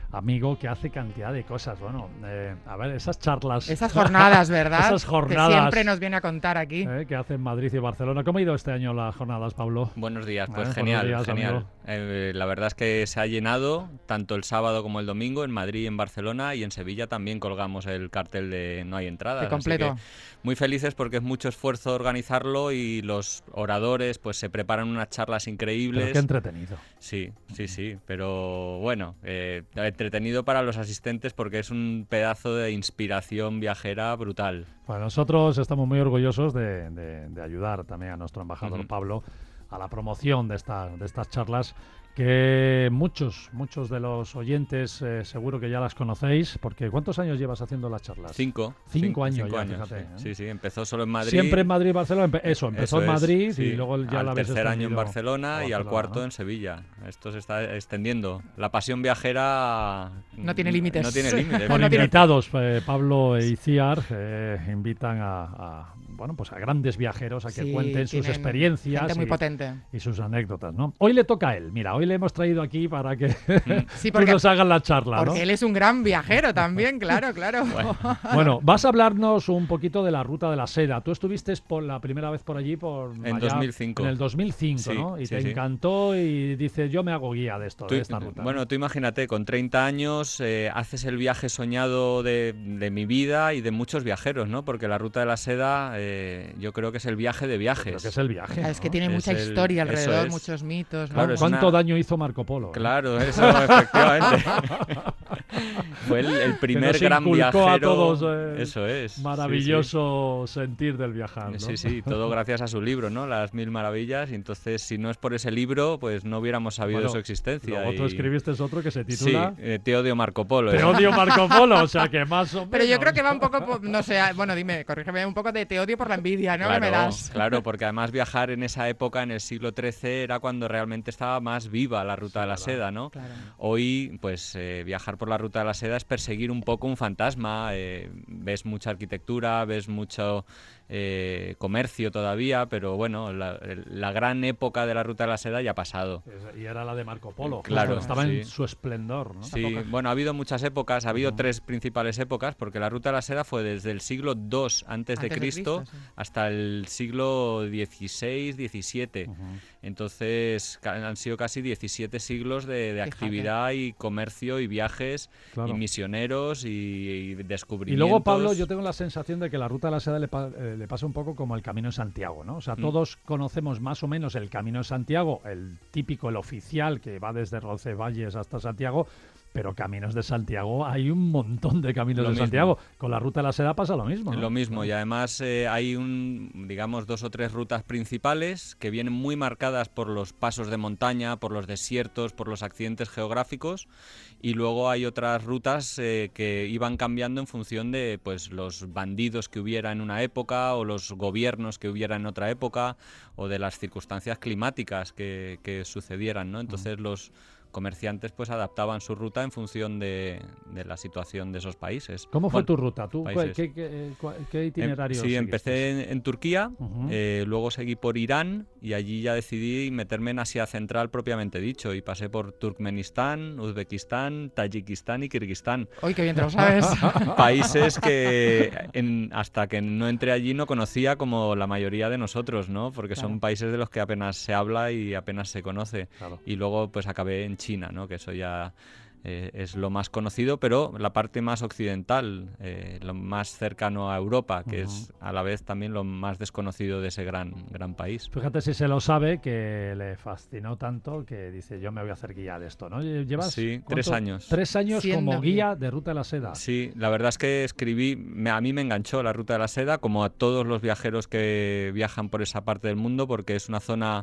amigo que hace cantidad de cosas. Bueno, eh, a ver, esas charlas... Esas jornadas, ¿verdad? Esas jornadas... Que siempre nos viene a contar aquí. Eh, que hace en Madrid y Barcelona. ¿Cómo ha ido este año las jornadas, Pablo? Buenos días, pues eh, genial, días, genial. Eh, la verdad es que se ha llenado tanto el sábado como el domingo en Madrid y en Barcelona, y en Sevilla también colgamos el cartel de No hay entradas. De completo. Así que muy felices porque es mucho esfuerzo organizarlo y los oradores pues se preparan unas charlas increíbles. Pero qué entretenido. Sí, sí, sí, pero bueno, eh, entretenido para los asistentes porque es un pedazo de inspiración viajera brutal. Bueno, nosotros estamos muy orgullosos de, de, de ayudar también a nuestro embajador Uh-huh. Pablo a la promoción de, esta, de estas charlas, que muchos, muchos de los oyentes eh, seguro que ya las conocéis, porque ¿cuántos años llevas haciendo las charlas? Cinco. Cinco, cinco años cinco ya, años, fíjate. sí. ¿eh? sí, sí, empezó solo en Madrid. Siempre en Madrid y Barcelona, empe eso, empezó Eso en Madrid es, sí. y luego ya al la habéis tercer año en extendido Barcelona a y al Barcelona, cuarto ¿no? en Sevilla. Esto se está extendiendo. La pasión viajera No tiene límites. No tiene límites. Con No tiene- invitados, eh, Pablo e Iciar eh, invitan a, a, bueno, pues a grandes viajeros a que Sí, cuenten sus tienen experiencias gente muy y, potente. y sus anécdotas, ¿no? Hoy le toca a él. Mira, hoy le hemos traído aquí para que Sí, tú porque, nos hagas la charla, ¿no? porque él es un gran viajero también, claro, claro. Bueno. Bueno, vas a hablarnos un poquito de la Ruta de la Seda. Tú estuviste por la primera vez por allí por En allá, dos mil cinco. En el dos mil cinco, Sí, ¿no? Y sí, te sí. encantó y dices, yo me hago guía de esto, Tú- de esta ruta. Bueno, tú imagínate, con treinta años eh, haces el viaje soñado de, de mi vida y de muchos viajeros, ¿no? Porque la Ruta de la Seda eh, yo creo que es el viaje de viajes. Creo que es el viaje. Es que ¿no? tiene Es mucha el- historia eso alrededor, es. muchos mitos, ¿no? Claro, es ¿Cuánto una- daño hizo Marco Polo? eh? Claro, eso efectivamente. Fue el, el primer nos gran inculcó viajero. a todos, eh, eso es. sí, Maravilloso sentir del viajar, ¿no? Sí, sí, sí, todo gracias a su libro, ¿no? Las Mil Maravillas. Y entonces, si no es por ese libro, pues no hubiéramos sabido Bueno, de su existencia. Luego tú y- escribiste otro que se Sí, titula eh, Te odio Marco Polo. Te ¿eh? odio Marco Polo, o sea que más o menos. Pero yo creo que va un poco, po- no sé, bueno, dime, corrígeme, un poco de te odio por la envidia, ¿no? Que me Claro, das. claro, porque además viajar en esa época, en el siglo trece, era cuando realmente estaba más viva la Ruta de la Seda, ¿no? Claro. Hoy, pues eh, viajar por la Ruta de la Seda es perseguir un poco un fantasma. eh, ves mucha arquitectura, ves mucho eh, comercio todavía, pero bueno, la, el- la gran época de la Ruta de la Seda ya ha pasado. Y era la de Marco Polo. Claro, justo, estaba en sí. su esplendor, ¿no? Sí, bueno, ha habido muchas épocas, ha habido tres principales épocas, porque la Ruta de la Seda fue desde el siglo dos antes, de Antes de Cristo, Cristo, sí. hasta el siglo dieciséis, diecisiete. Ujú. Entonces ca- han sido casi diecisiete siglos de, de Fíjate. actividad y comercio y viajes Claro. y misioneros y, y Y descubrimientos. luego, Pablo, yo tengo la sensación de que la Ruta de la Seda le, pa- eh, le pasa un poco como el Camino de Santiago, ¿no? O sea, Mm. todos conocemos más o menos el Camino de Santiago, el típico, el oficial, que va desde Roncesvalles hasta Santiago, pero caminos de Santiago, hay un montón de caminos Lo de mismo. Santiago. Con la Ruta de la Seda pasa lo mismo, ¿no? Lo mismo, y además eh, hay un, digamos, dos o tres rutas principales que vienen muy marcadas por los pasos de montaña, por los desiertos, por los accidentes geográficos, y luego hay otras rutas eh, que iban cambiando en función de pues los bandidos que hubiera en una época o los gobiernos que hubiera en otra época o de las circunstancias climáticas que, que sucedieran, ¿no? Entonces los comerciantes pues adaptaban su ruta en función de, de la situación de esos países. ¿Cómo fue Bueno, tu ruta? ¿Tú, países. ¿qué, qué, qué- qué Em, itinerario Sí, seguiste? empecé en, en Turquía, Ujú. eh, luego seguí por Irán y allí ya decidí meterme en Asia Central propiamente dicho y pasé por Turkmenistán, Uzbekistán, Tayikistán y Kirguistán. Uy, qué bien te lo sabes. Países que en- hasta que no entré allí no conocía como la mayoría de nosotros, ¿no? Porque Claro. son países de los que apenas se habla y apenas se conoce. Claro. Y luego pues acabé en China, ¿no? Que eso ya eh, es lo más conocido, pero la parte más occidental, eh, lo más cercano a Europa, que es a la vez también lo más desconocido de ese gran, gran país. Fíjate si se lo sabe, que le fascinó tanto que dice, yo me voy a hacer guía de esto, ¿no? ¿Llevas Sí, cuánto? tres años. Tres años Siendo como guía. guía de Ruta de la Seda. Sí, la verdad es que escribí, me- a mí me enganchó la Ruta de la Seda, como a todos los viajeros que viajan por esa parte del mundo, porque es una zona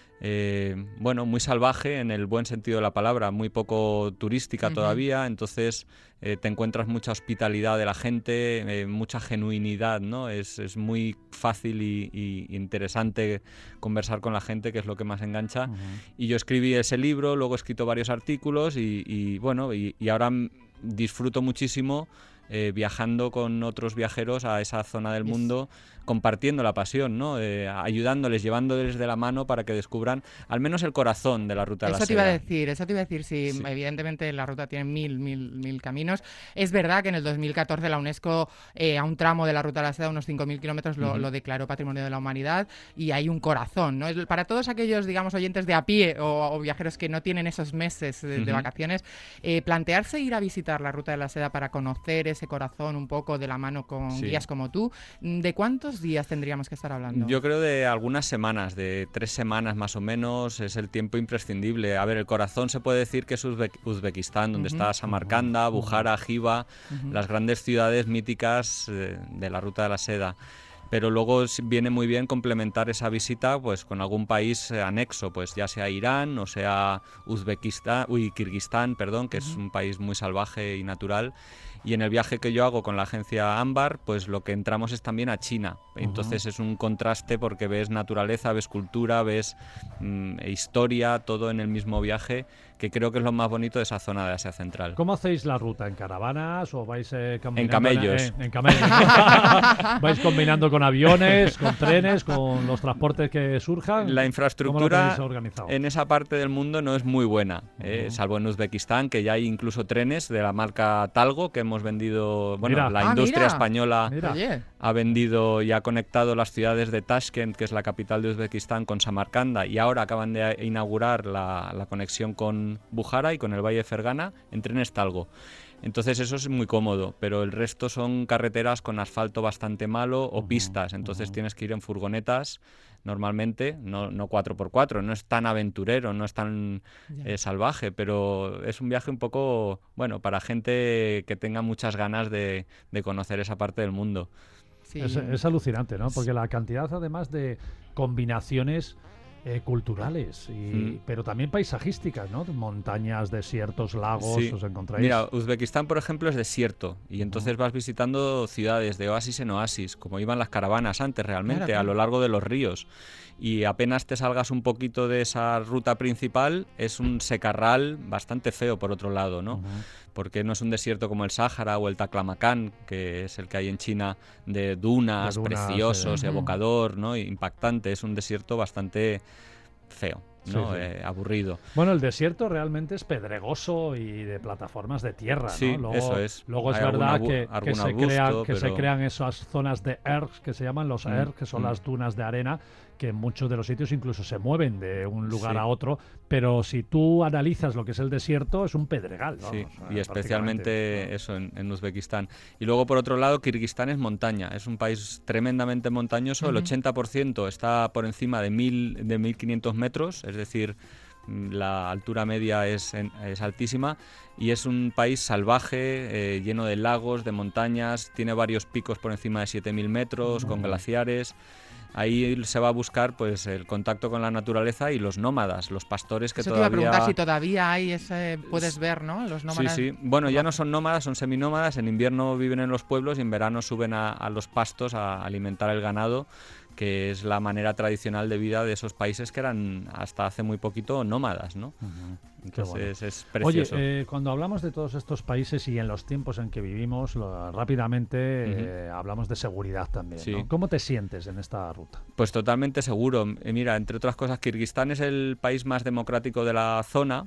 eh, bueno, muy salvaje en el buen sentido de la palabra, muy poco turística Ujú. todavía, entonces eh, te encuentras mucha hospitalidad de la gente, eh, mucha genuinidad, ¿no? Es, es muy fácil y, y interesante conversar con la gente, que es lo que más engancha. Ujú. Y yo escribí ese libro, luego he escrito varios artículos y, y, bueno, y, y ahora mm, disfruto muchísimo eh, viajando con otros viajeros a esa zona del mundo, compartiendo la pasión, ¿no? Eh, ayudándoles, llevándoles de la mano para que descubran al menos el corazón de la Ruta de la Seda. Eso te iba a decir, eso te iba a decir, sí, Sí. evidentemente la ruta tiene mil, mil, mil caminos. Es verdad que en el dos mil catorce la UNESCO eh, a un tramo de la Ruta de la Seda, unos cinco mil kilómetros, lo, Ujú. lo declaró Patrimonio de la Humanidad, y hay un corazón, ¿no? Es- Para todos aquellos, digamos, oyentes de a pie o, o viajeros que no tienen esos meses de, de Ujú. vacaciones, eh, plantearse ir a visitar la Ruta de la Seda para conocer ese corazón un poco de la mano con Sí. guías como tú, ¿de cuántos días tendríamos que estar hablando? Yo creo de algunas semanas, de tres semanas más o menos, es el tiempo imprescindible. A ver, el corazón se puede decir que es Uzbe- Uzbekistán, donde Ujú. está Samarcanda, Bujara, Jiva, Ujú. las grandes ciudades míticas eh, de la Ruta de la Seda. Pero luego s- viene muy bien complementar esa visita pues con algún país eh, anexo, pues ya sea Irán o sea Uzbekistán, uy, Kirguistán, perdón, que es un país muy salvaje y natural. Y en el viaje que yo hago con la agencia Ámbar, pues lo que entramos es también a China. Entonces es un contraste porque ves naturaleza, ves cultura, ves mm, historia, todo en el mismo viaje, que creo que es lo más bonito de esa zona de Asia Central. ¿Cómo hacéis la ruta? ¿En caravanas o vais eh, combinando En camellos. En, en camellos. ¿Vais combinando con aviones, con trenes, con los transportes que surjan? La ¿Cómo lo infraestructura tenéis organizado? en esa parte del mundo no es muy buena, eh, salvo en Uzbekistán, que ya hay incluso trenes de la marca Talgo que hemos vendido, bueno, Mira. la Ah, industria mira. española Mira. Oye, ha vendido y ha conectado las ciudades de Tashkent, que es la capital de Uzbekistán, con Samarcanda, y ahora acaban de inaugurar la, la conexión con Bujara y con el Valle de Fergana en trenes Talgo. Entonces eso es muy cómodo, pero el resto son carreteras con asfalto bastante malo o pistas, entonces tienes que ir en furgonetas normalmente, no, no cuatro por cuatro, no es tan aventurero, no es tan Ya. eh, salvaje, pero es un viaje un poco, bueno, para gente que tenga muchas ganas de, de conocer esa parte del mundo. sí. Es, es alucinante, ¿no? Porque la cantidad, además de combinaciones eh, culturales, y, Mm. pero también paisajísticas, ¿no? Montañas, desiertos, lagos, Sí. os encontráis. Mira, Uzbekistán, por ejemplo, es desierto y entonces vas visitando ciudades de oasis en oasis, como iban las caravanas antes realmente, Claro, a lo claro. largo de los ríos. Y apenas te salgas un poquito de esa ruta principal, es un secarral bastante feo por otro lado, ¿no? Ujú. Porque no es un desierto como el Sáhara o el Taklamakan, que es el que hay en China, de dunas, De dunas, preciosos, eh. Ujú. evocador, ¿no? Impactante. Es un desierto bastante feo, ¿no? Sí, sí. Eh, aburrido. Bueno, el desierto realmente es pedregoso y de plataformas de tierra, Sí, ¿no? Luego, eso es. Luego es Hay algún verdad abu- que, que algún se arbusto, crean, que se pero- crean esas zonas de ergs, que se llaman los Mm, ergs, que son mm. las dunas de arena, que en muchos de los sitios incluso se mueven de un lugar Sí. a otro, pero si tú analizas lo que es el desierto, es un pedregal, ¿no? Sí, O sea, y prácticamente. especialmente eso en, en Uzbekistán. Y luego, por otro lado, Kirguistán es montaña. Es un país tremendamente montañoso. El Ujú. ochenta por ciento está por encima de, mil, de mil quinientos metros, es decir, mm, la altura media es, en- es altísima. Y es un país salvaje, eh, lleno de lagos, de montañas. Tiene varios picos por encima de siete mil metros, con glaciares. Ahí se va a buscar pues el contacto con la naturaleza y los nómadas, los pastores que Eso te iba a todavía... preguntar si todavía hay ese, puedes ver, ¿no? Los nómadas. Sí, sí. Bueno, ya no son nómadas, son seminómadas. En invierno viven en los pueblos y en verano suben a, a los pastos a alimentar el ganado, que es la manera tradicional de vida de esos países que eran hasta hace muy poquito nómadas, ¿no? Entonces es Oye, precioso. eh, cuando hablamos de todos estos países y en los tiempos en que vivimos, lo- rápidamente eh, hablamos de seguridad también. Sí. ¿no? ¿Cómo te sientes en esta ruta? Pues totalmente seguro. Eh, Mira, entre otras cosas, Kirguistán es el país más democrático de la zona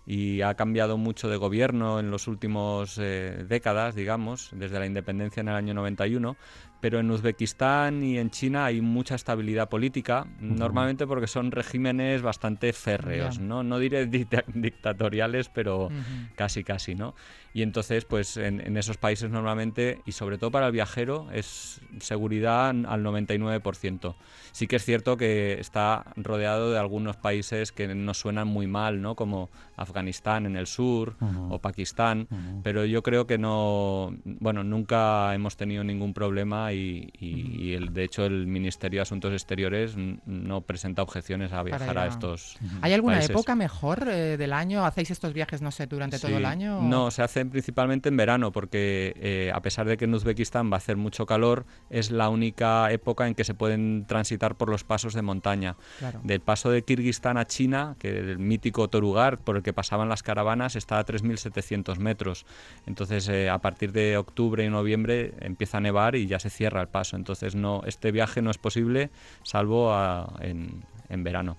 y ha cambiado mucho de gobierno en los últimos eh, décadas, digamos, desde la independencia en el año noventa y uno, pero en Uzbekistán y en China hay mucha estabilidad política, normalmente porque son regímenes bastante férreos, Ya. ¿no? No diré dicta- dictatoriales, pero Ujú. casi casi, ¿no? Y entonces, pues en, en esos países normalmente, y sobre todo para el viajero, es seguridad al noventa y nueve por ciento. Sí que es cierto que está rodeado de algunos países que nos suenan muy mal, ¿no? Como Afganistán en el sur o Pakistán, pero yo creo que no, bueno, nunca hemos tenido ningún problema tema y, y, y el, de hecho el Ministerio de Asuntos Exteriores n- no presenta objeciones a viajar a estos ¿Hay alguna países. época mejor eh, del año? ¿Hacéis estos viajes, no sé, durante Sí. todo el año? No, se hacen principalmente en verano porque eh, a pesar de que en Uzbekistán va a hacer mucho calor, es la única época en que se pueden transitar por los pasos de montaña. Claro. Del paso de Kirguistán a China, que el mítico Torugar por el que pasaban las caravanas, está a tres mil setecientos metros. Entonces, eh, a partir de octubre y noviembre empieza a nevar y ya se cierra el paso. Entonces, no, este viaje no es posible salvo a, en, en verano.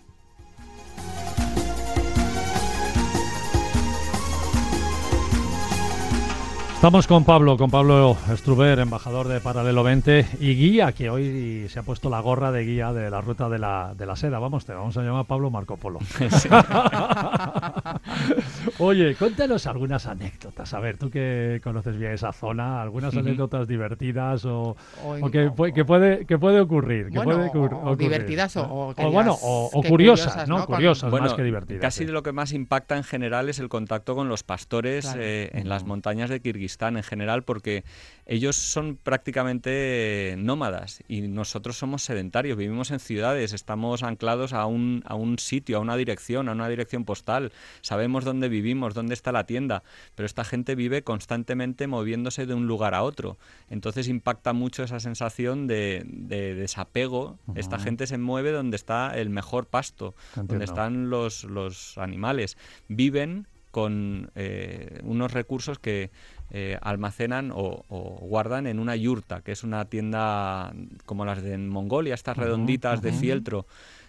Estamos con Pablo, con Pablo Struber, embajador de Paralelo veinte y guía, que hoy se ha puesto la gorra de guía de la ruta de la, de la seda. Vamos, te vamos a llamar Pablo Marco Polo. Sí. Oye, cuéntanos algunas anécdotas. A ver, tú que conoces bien esa zona, algunas uh-huh. anécdotas divertidas o, o, o, que, o que, puede, que puede ocurrir. Que bueno, puede ocurrir, o divertidas o, o, o bueno, o, o curiosas, curiosas, ¿no? Curiosas bueno, más que divertidas. Casi sí. lo que más impacta en general es el contacto con los pastores claro. eh, en uh-huh. las montañas de Kirguistán en general, porque ellos son prácticamente nómadas y nosotros somos sedentarios, vivimos en ciudades, estamos anclados a un, a un sitio, a una dirección, a una dirección postal, sabemos dónde vivimos, dónde está la tienda, pero esta gente vive constantemente moviéndose de un lugar a otro, entonces impacta mucho esa sensación de, de desapego. Uh-huh. Esta gente se mueve donde está el mejor pasto, Entiendo. donde están los, los animales, viven con eh, unos recursos que eh, almacenan o, o guardan en una yurta, que es una tienda como las de Mongolia, estas uh-huh, redonditas uh-huh. de fieltro,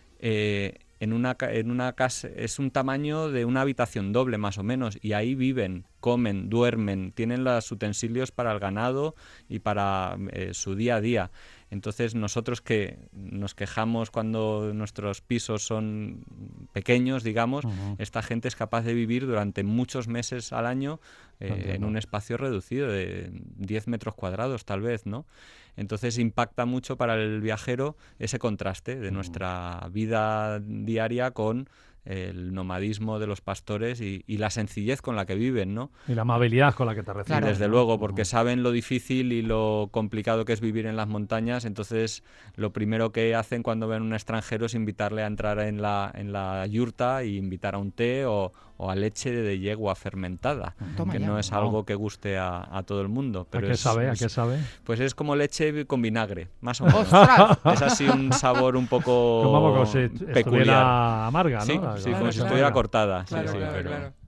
eh, en una, en una casa, es un tamaño de una habitación doble más o menos, y ahí viven, comen, duermen, tienen los utensilios para el ganado y para eh, su día a día. Entonces nosotros que nos quejamos cuando nuestros pisos son pequeños, digamos, uh-huh. esta gente es capaz de vivir durante muchos meses al año eh, en un espacio reducido de diez metros cuadrados tal vez, ¿no? Entonces impacta mucho para el viajero ese contraste de uh-huh. nuestra vida diaria con el nomadismo de los pastores y, y la sencillez con la que viven, ¿no? Y la amabilidad con la que te reciben. Claro, desde ¿no? luego, porque uh-huh. saben lo difícil y lo complicado que es vivir en las montañas, entonces lo primero que hacen cuando ven a un extranjero es invitarle a entrar en la, en la yurta y invitar a un té o, o a leche de yegua fermentada, Toma que ya. no es algo que guste a, a todo el mundo. Pero ¿A qué es, sabe? ¿A es, qué sabe? Pues es como leche con vinagre, más o menos. Es así un sabor un poco como si peculiar. Amarga, ¿no? Sí, Claro, sí, como claro, si claro. estuviera cortada. Claro, sí, sí, claro, pero... claro.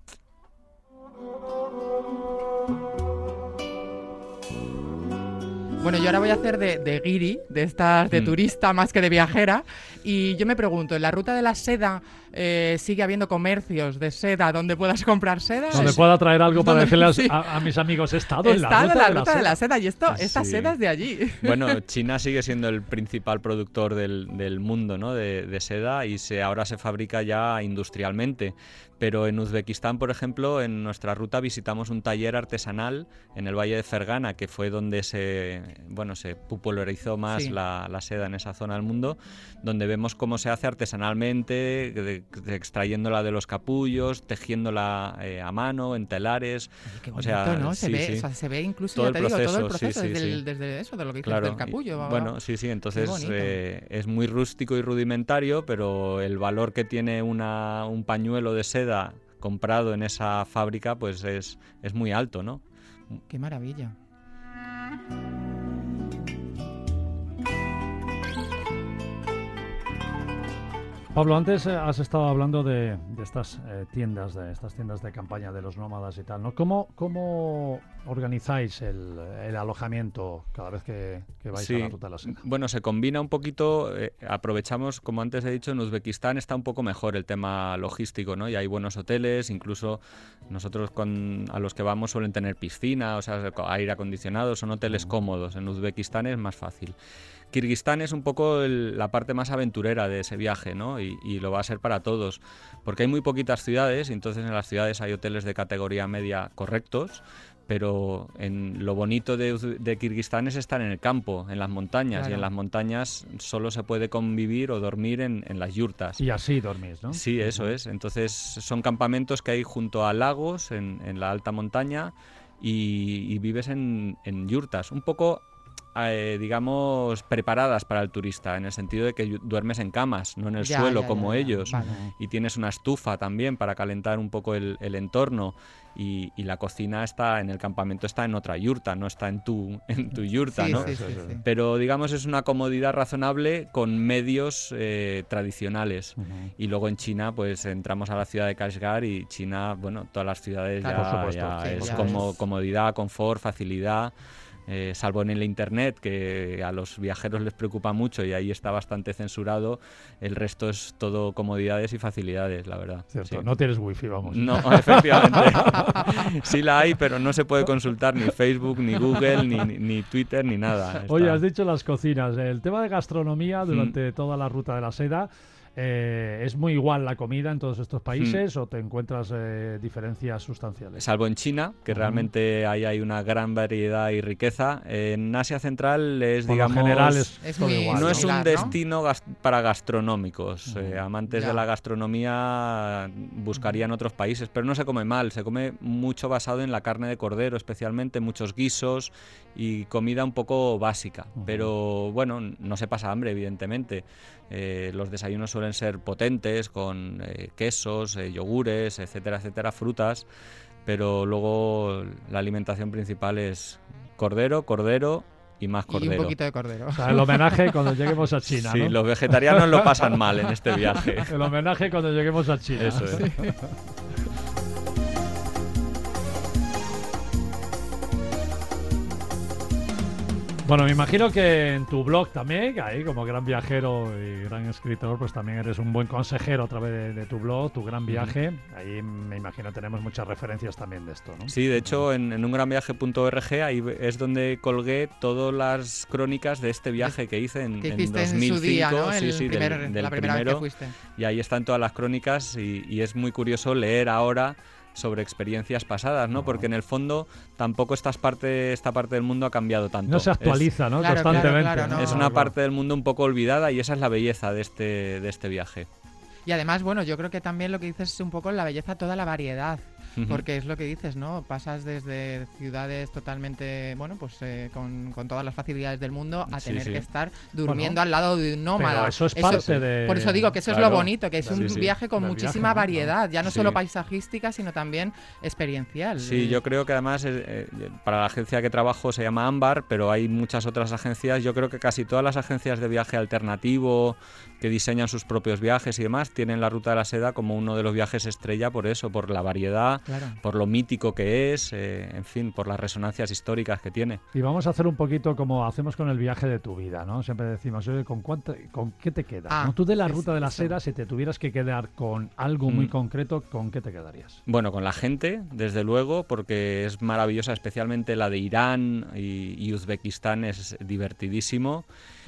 Bueno, yo ahora voy a hacer de, de guiri, de estas de mm. turista más que de viajera, y yo me pregunto, ¿en la ruta de la seda eh, sigue habiendo comercios de seda donde puedas comprar seda? Donde es, pueda traer algo para decirles sí. a, a mis amigos, he estado he en la estado ruta, en la de, ruta la de la seda, y esto, sí. esta seda es de allí. Bueno, China sigue siendo el principal productor del, del mundo, ¿no? de, de seda, y se, ahora se fabrica ya industrialmente. Pero en Uzbekistán, por ejemplo, en nuestra ruta visitamos un taller artesanal en el Valle de Fergana, que fue donde se, bueno, se popularizó más sí. la, la seda en esa zona del mundo, donde vemos cómo se hace artesanalmente, de, de, extrayéndola de los capullos, tejiéndola eh, a mano, en telares. Ay, qué bonito, o sea, ¿no? Se, sí, ve, sí. O sea, se ve incluso, todo ya te el proceso, digo, todo el proceso, sí, desde, sí, el, sí. desde eso, de lo que dices claro, del capullo. Y, bueno, sí, sí, entonces eh, es muy rústico y rudimentario, pero el valor que tiene una, un pañuelo de seda comprado en esa fábrica pues es, es muy alto, ¿no? ¡Qué maravilla! Pablo, antes eh, has estado hablando de, de estas eh, tiendas, de estas tiendas de campaña de los nómadas y tal, ¿no? ¿Cómo, cómo organizáis el, el alojamiento cada vez que, que vais sí. a la ruta de la seda? Bueno, se combina un poquito, eh, aprovechamos, como antes he dicho, en Uzbekistán está un poco mejor el tema logístico, ¿no? Y hay buenos hoteles, incluso nosotros con, a los que vamos suelen tener piscina, o sea, aire acondicionado, son hoteles uh-huh. cómodos. En Uzbekistán es más fácil. Kirguistán es un poco el, la parte más aventurera de ese viaje, ¿no? Y, y lo va a ser para todos, porque hay muy poquitas ciudades, y entonces en las ciudades hay hoteles de categoría media correctos, pero en lo bonito de, de Kirguistán es estar en el campo, en las montañas, claro. y en las montañas solo se puede convivir o dormir en, en las yurtas. Y así dormís, ¿no? Sí, eso es. Entonces son campamentos que hay junto a lagos, en, en la alta montaña, y, y vives en, en yurtas. Un poco eh, digamos, preparadas para el turista, en el sentido de que duermes en camas, no en el Ya, suelo ya, como ya, ya. ellos, Vale. y tienes una estufa también para calentar un poco el, el entorno, y, y la cocina está en el campamento, está en otra yurta, no está en tu, en tu yurta, Sí, ¿no? sí, sí, sí. Pero digamos es una comodidad razonable con medios eh, tradicionales. Ujú. Y luego en China pues entramos a la ciudad de Kashgar y China, bueno, todas las ciudades Claro, ya, por supuesto, ya sí, es ya como es. comodidad, confort, facilidad. Eh, salvo en el internet, que a los viajeros les preocupa mucho y ahí está bastante censurado, el resto es todo comodidades y facilidades, la verdad. Cierto, Sí. no tienes wifi, vamos. No, efectivamente. Sí la hay, pero no se puede consultar ni Facebook, ni Google, ni, ni, ni Twitter, ni nada. Está- Oye, has dicho las cocinas. El tema de gastronomía durante toda la ruta de la seda, eh, ¿es muy igual la comida en todos estos países o te encuentras eh, diferencias sustanciales? Salvo en China, que Ujú. realmente ahí hay una gran variedad y riqueza. En Asia Central es, Por lo digamos... general es, es todo muy- igual. no es un similar, ¿no? destino gas- para gastronómicos. Eh, amantes Ya. de la gastronomía buscarían otros países, pero no se come mal. Se come mucho basado en la carne de cordero, especialmente, muchos guisos y comida un poco básica. Ujú. Pero bueno, no se pasa hambre, evidentemente. Eh, los desayunos suelen ser potentes, con eh, quesos, eh, yogures, etcétera, etcétera, frutas. Pero luego la alimentación principal es cordero, cordero y más Y cordero. un poquito de cordero. O sea, el homenaje cuando lleguemos a China, Sí, ¿no? los vegetarianos lo pasan mal en este viaje. El homenaje cuando lleguemos a China. Eso es. Bueno, me imagino que en tu blog también, que ahí como gran viajero y gran escritor, pues también eres un buen consejero a través de, de tu blog, tu gran viaje. Ahí me imagino tenemos muchas referencias también de esto, ¿no? Sí, de hecho, en, en un gran viaje punto org ahí es donde colgué todas las crónicas de este viaje que hice en, Que en hiciste dos mil cinco. en su día, ¿no? Sí, El sí, primer- del, del la primera primero. vez que fuiste. Y ahí están todas las crónicas y, y es muy curioso leer ahora sobre experiencias pasadas, ¿no? Porque en el fondo tampoco estas parte, esta parte del mundo ha cambiado tanto. No se Es- actualiza, ¿no? Claro, claro, Constantemente. claro, ¿no? no. Es una parte del mundo un poco olvidada y esa es la belleza de este, de este viaje. Y además, bueno, yo creo que también lo que dices es un poco la belleza, toda la variedad. Ujú. Porque es lo que dices, ¿no? Pasas desde ciudades totalmente, bueno, pues eh, con, con todas las facilidades del mundo a Sí, tener sí. que estar durmiendo Bueno, al lado de un nómada. pero eso es parte de- Por eso digo que eso es Claro. lo bonito, que es Sí, un sí. viaje con Del muchísima viaje, ¿no? variedad, ya no Sí. solo paisajística, sino también experiencial. Sí, Eh, yo creo que además eh, eh, para la agencia que trabajo se llama Ámbar, pero hay muchas otras agencias. Yo creo que casi todas las agencias de viaje alternativo que diseñan sus propios viajes y demás tienen la Ruta de la Seda como uno de los viajes estrella por eso, por la variedad, Claro. por lo mítico que es, eh, en fin, por las resonancias históricas que tiene. Y vamos a hacer un poquito como hacemos con el viaje de tu vida, ¿no? Siempre decimos, oye, ¿con, cuánto, ¿con qué te quedas? Ah, ¿no? Tú de la es- ruta de la eso. seda, si te tuvieras que quedar con algo muy Mm. concreto, ¿con qué te quedarías? Bueno, con la gente, desde luego, porque es maravillosa, especialmente la de Irán y, y Uzbekistán es divertidísimo.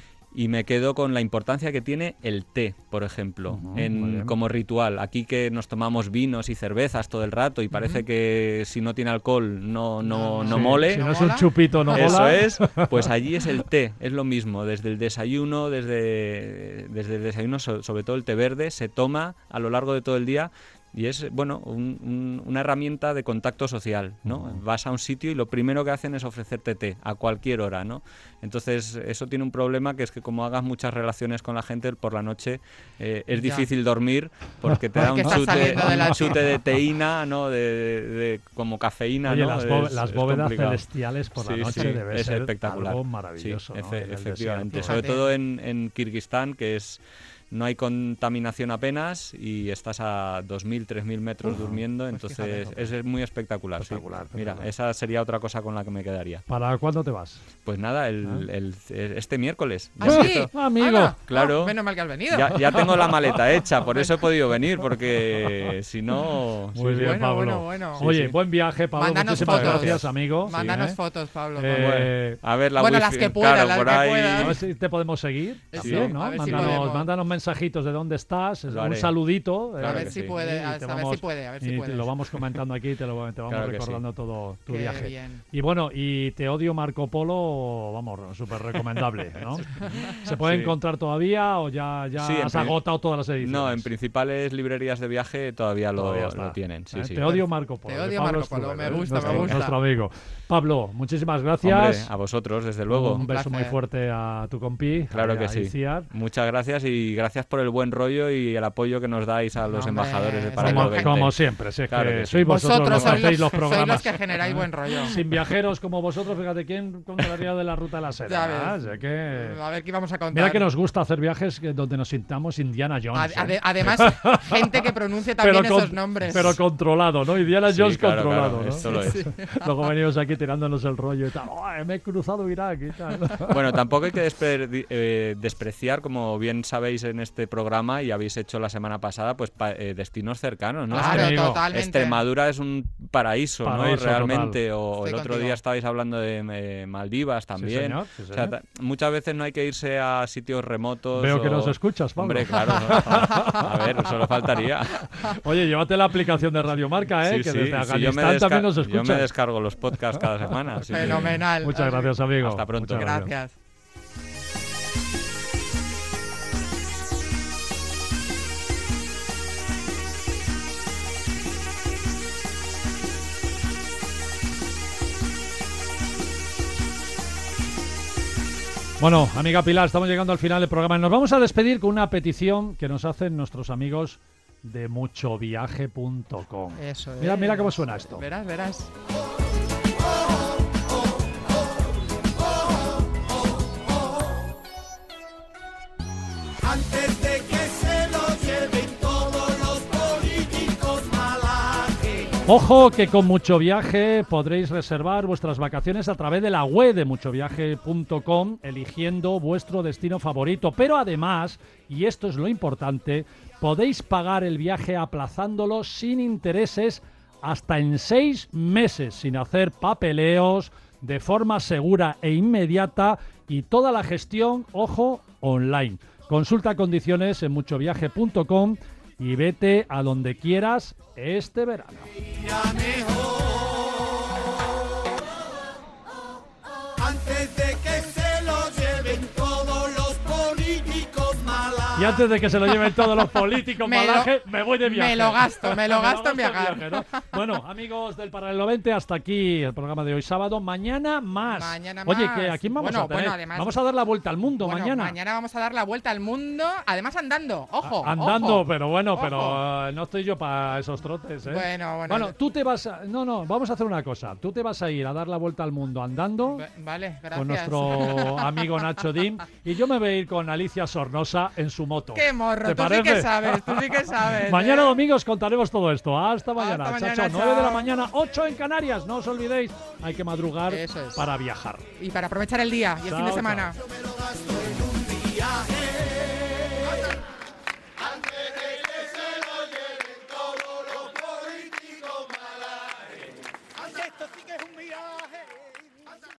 Y me quedo con la importancia que tiene el té, por ejemplo, Ujú, muy en, bien. como ritual. Aquí que nos tomamos vinos y cervezas todo el rato y parece que si no tiene alcohol no, no, No, no sí, mole. Si no ¿No es un mola? chupito, no Eso mola. es, pues allí es el té, es lo mismo, desde el desayuno, desde, desde el desayuno, so- sobre todo el té verde, se toma a lo largo de todo el día y es, bueno, un- un- una herramienta de contacto social, ¿no? Ujú. Vas a un sitio y lo primero que hacen es ofrecerte té a cualquier hora, ¿no? Entonces eso tiene un problema que es que como hagas muchas relaciones con la gente por la noche eh, es Ya. difícil dormir porque te da Porque un estás chute, saliendo de la- un chute de teína, ¿no? De, de- de- como cafeína, Oye, ¿no? las, bó- Es- las es bóvedas complicado. celestiales por la Sí, noche sí, debe es ser espectacular. algo maravilloso, Sí, ¿no? efe- En el efectivamente. desierto. Sobre Fíjate. todo en, en Kirguistán, que es no hay contaminación apenas y estás a dos mil, tres mil metros Uf, durmiendo, pues entonces fíjate. es, es muy espectacular. sí. Espectacular, Mira, espectacular. esa sería otra cosa con la que me quedaría. ¿Para cuándo te vas? Pues nada, el, Ah. el- este miércoles. ¿Ah, Ya sí? empiezo. amigo. Anda. Claro. Oh, menos mal que has venido. Ya, ya tengo la maleta hecha, por eso he podido venir, porque si no... Muy sí, bien, Bueno, Pablo. bueno, bueno. Oye, sí. buen viaje, Pablo. Mándanos Muchísimas fotos. gracias, amigo. Mándanos Sí, ¿eh? fotos, Pablo. Eh, A ver, la Bueno, wifi, las que puedas, claro, las por que ahí... puedas. a ver si te podemos seguir Sí, también, ¿no? a ver si Mándanos, podemos. mándanos mensajitos de dónde estás, Lo un haré. saludito. Claro a ver que si sí. puede, y a, te a ver vamos- si puede, a ver si y puede. lo vamos comentando aquí, te lo te vamos Claro que recordando todo tu Qué viaje. bien. Y bueno, y Te odio Marco Polo, vamos, súper recomendable, ¿no? ¿Se puede Sí. encontrar todavía o ya, ya Sí, en has pri- agotado todas las ediciones? No, en principales librerías de viaje todavía lo, Todavía está. lo tienen. Sí, Eh, sí. Te odio Marco Polo. Te de odio Pablo Marco Polo, Strubel, me ¿eh? gusta, nuestro, me gusta. Nuestro amigo. Pablo, muchísimas Hombre, gracias. a vosotros, desde luego. Un beso muy placer. fuerte a tu compi. Claro a- que a sí. Iciar. Muchas gracias y gracias por el buen rollo y el apoyo que nos dais a los Hombre, embajadores de somos Paralelo Como, veinte. como siempre, si es Claro que que sí. sois vosotros, Vosotros los que sois hacéis los sois programas. los que generáis buen rollo. Sin viajeros como vosotros, fíjate, ¿quién contaría de la ruta de la seda? Ya ves. Ah, o sea que... A ver qué vamos a contar. Mira que nos gusta hacer viajes que- donde nos sintamos Indiana Jones. Ade- ¿eh? ade- además, gente que pronuncie también con- esos nombres. pero controlado, ¿no? Indiana Sí, Jones claro, controlado, claro, ¿no? esto lo es. Luego venimos aquí tirándonos el rollo y tal. "Oh, me he cruzado Irak y tal. Bueno, tampoco hay que despre- eh, despreciar, como bien sabéis en este programa y habéis hecho la semana pasada, pues pa- eh, destinos cercanos, ¿no? Claro, Amigo, totalmente. Extremadura es un paraíso, Paraíso ¿no? Realmente. O Estoy el otro contigo. día estabais hablando de eh, Maldivas también. señor, sí, O sea, señor. ta- muchas veces no hay que irse a sitios remotos. Veo que o- nos escuchas, Pablo. Hombre, claro. ¿no? A ver, solo faltaría. Oye, llévate la aplicación de Radio Marca, ¿eh? Sí, que sí, desde sí, yo, me Afganistán desca- también nos yo me escuchan. descargo los podcasts cada semana. así que- Fenomenal. Muchas gracias, amigo. Hasta pronto. Muchas gracias. Gracias. Bueno, amiga Pilar, estamos llegando al final del programa. Nos vamos a despedir con una petición que nos hacen nuestros amigos de mucho viaje punto com. Eso es. Mira, mira cómo suena esto. Verás, verás. Antes de que se lo lleven todos los políticos malaje. Ojo que con Mucho Viaje podréis reservar vuestras vacaciones a través de la web de mucho viaje punto com, eligiendo vuestro destino favorito. Pero además, y esto es lo importante, podéis pagar el viaje aplazándolo sin intereses hasta en seis meses, sin hacer papeleos, de forma segura e inmediata, y toda la gestión, ojo, online. Consulta condiciones en mucho viaje punto com y vete a donde quieras este verano. Irá mejor. Antes de que se lo lleven todos los políticos malaje. Y antes de que se lo lleven todos los políticos Me lo- malaje, me voy de viaje. me lo gasto, me lo gasto en viajar. viaje, ¿no? Bueno, amigos del Paralelo veinte, hasta aquí el programa de hoy sábado. Mañana más. Mañana Oye, más. ¿que ¿a quién vamos Bueno, a tener? bueno, además- Vamos a dar la vuelta al mundo Bueno, mañana. Mañana vamos a dar la vuelta al mundo, además andando. Ojo. A- Andando, ojo. pero bueno, Ojo. pero eh, no estoy yo para esos trotes, ¿eh? Bueno, bueno. Bueno, tú te vas a... No, no, vamos a hacer una cosa. Tú te vas a ir a dar la vuelta al mundo andando Va- Vale, gracias. con nuestro amigo Nacho Dim y yo me voy a ir con Alicia Sornosa en su moto. Qué morro, ¿Te tú sí parece? que sabes, tú sí que sabes. Mañana ¿eh? domingo os contaremos todo esto. Hasta mañana. Hasta Chao, mañana, chao. nueve de la chao. mañana, ocho en Canarias. No os olvidéis, hay que madrugar Eso es. para viajar. Y para aprovechar el día y el Chao, fin de chao. semana. Antes de que se lo lleven todos los políticos malaje. Esto sí que es un viaje.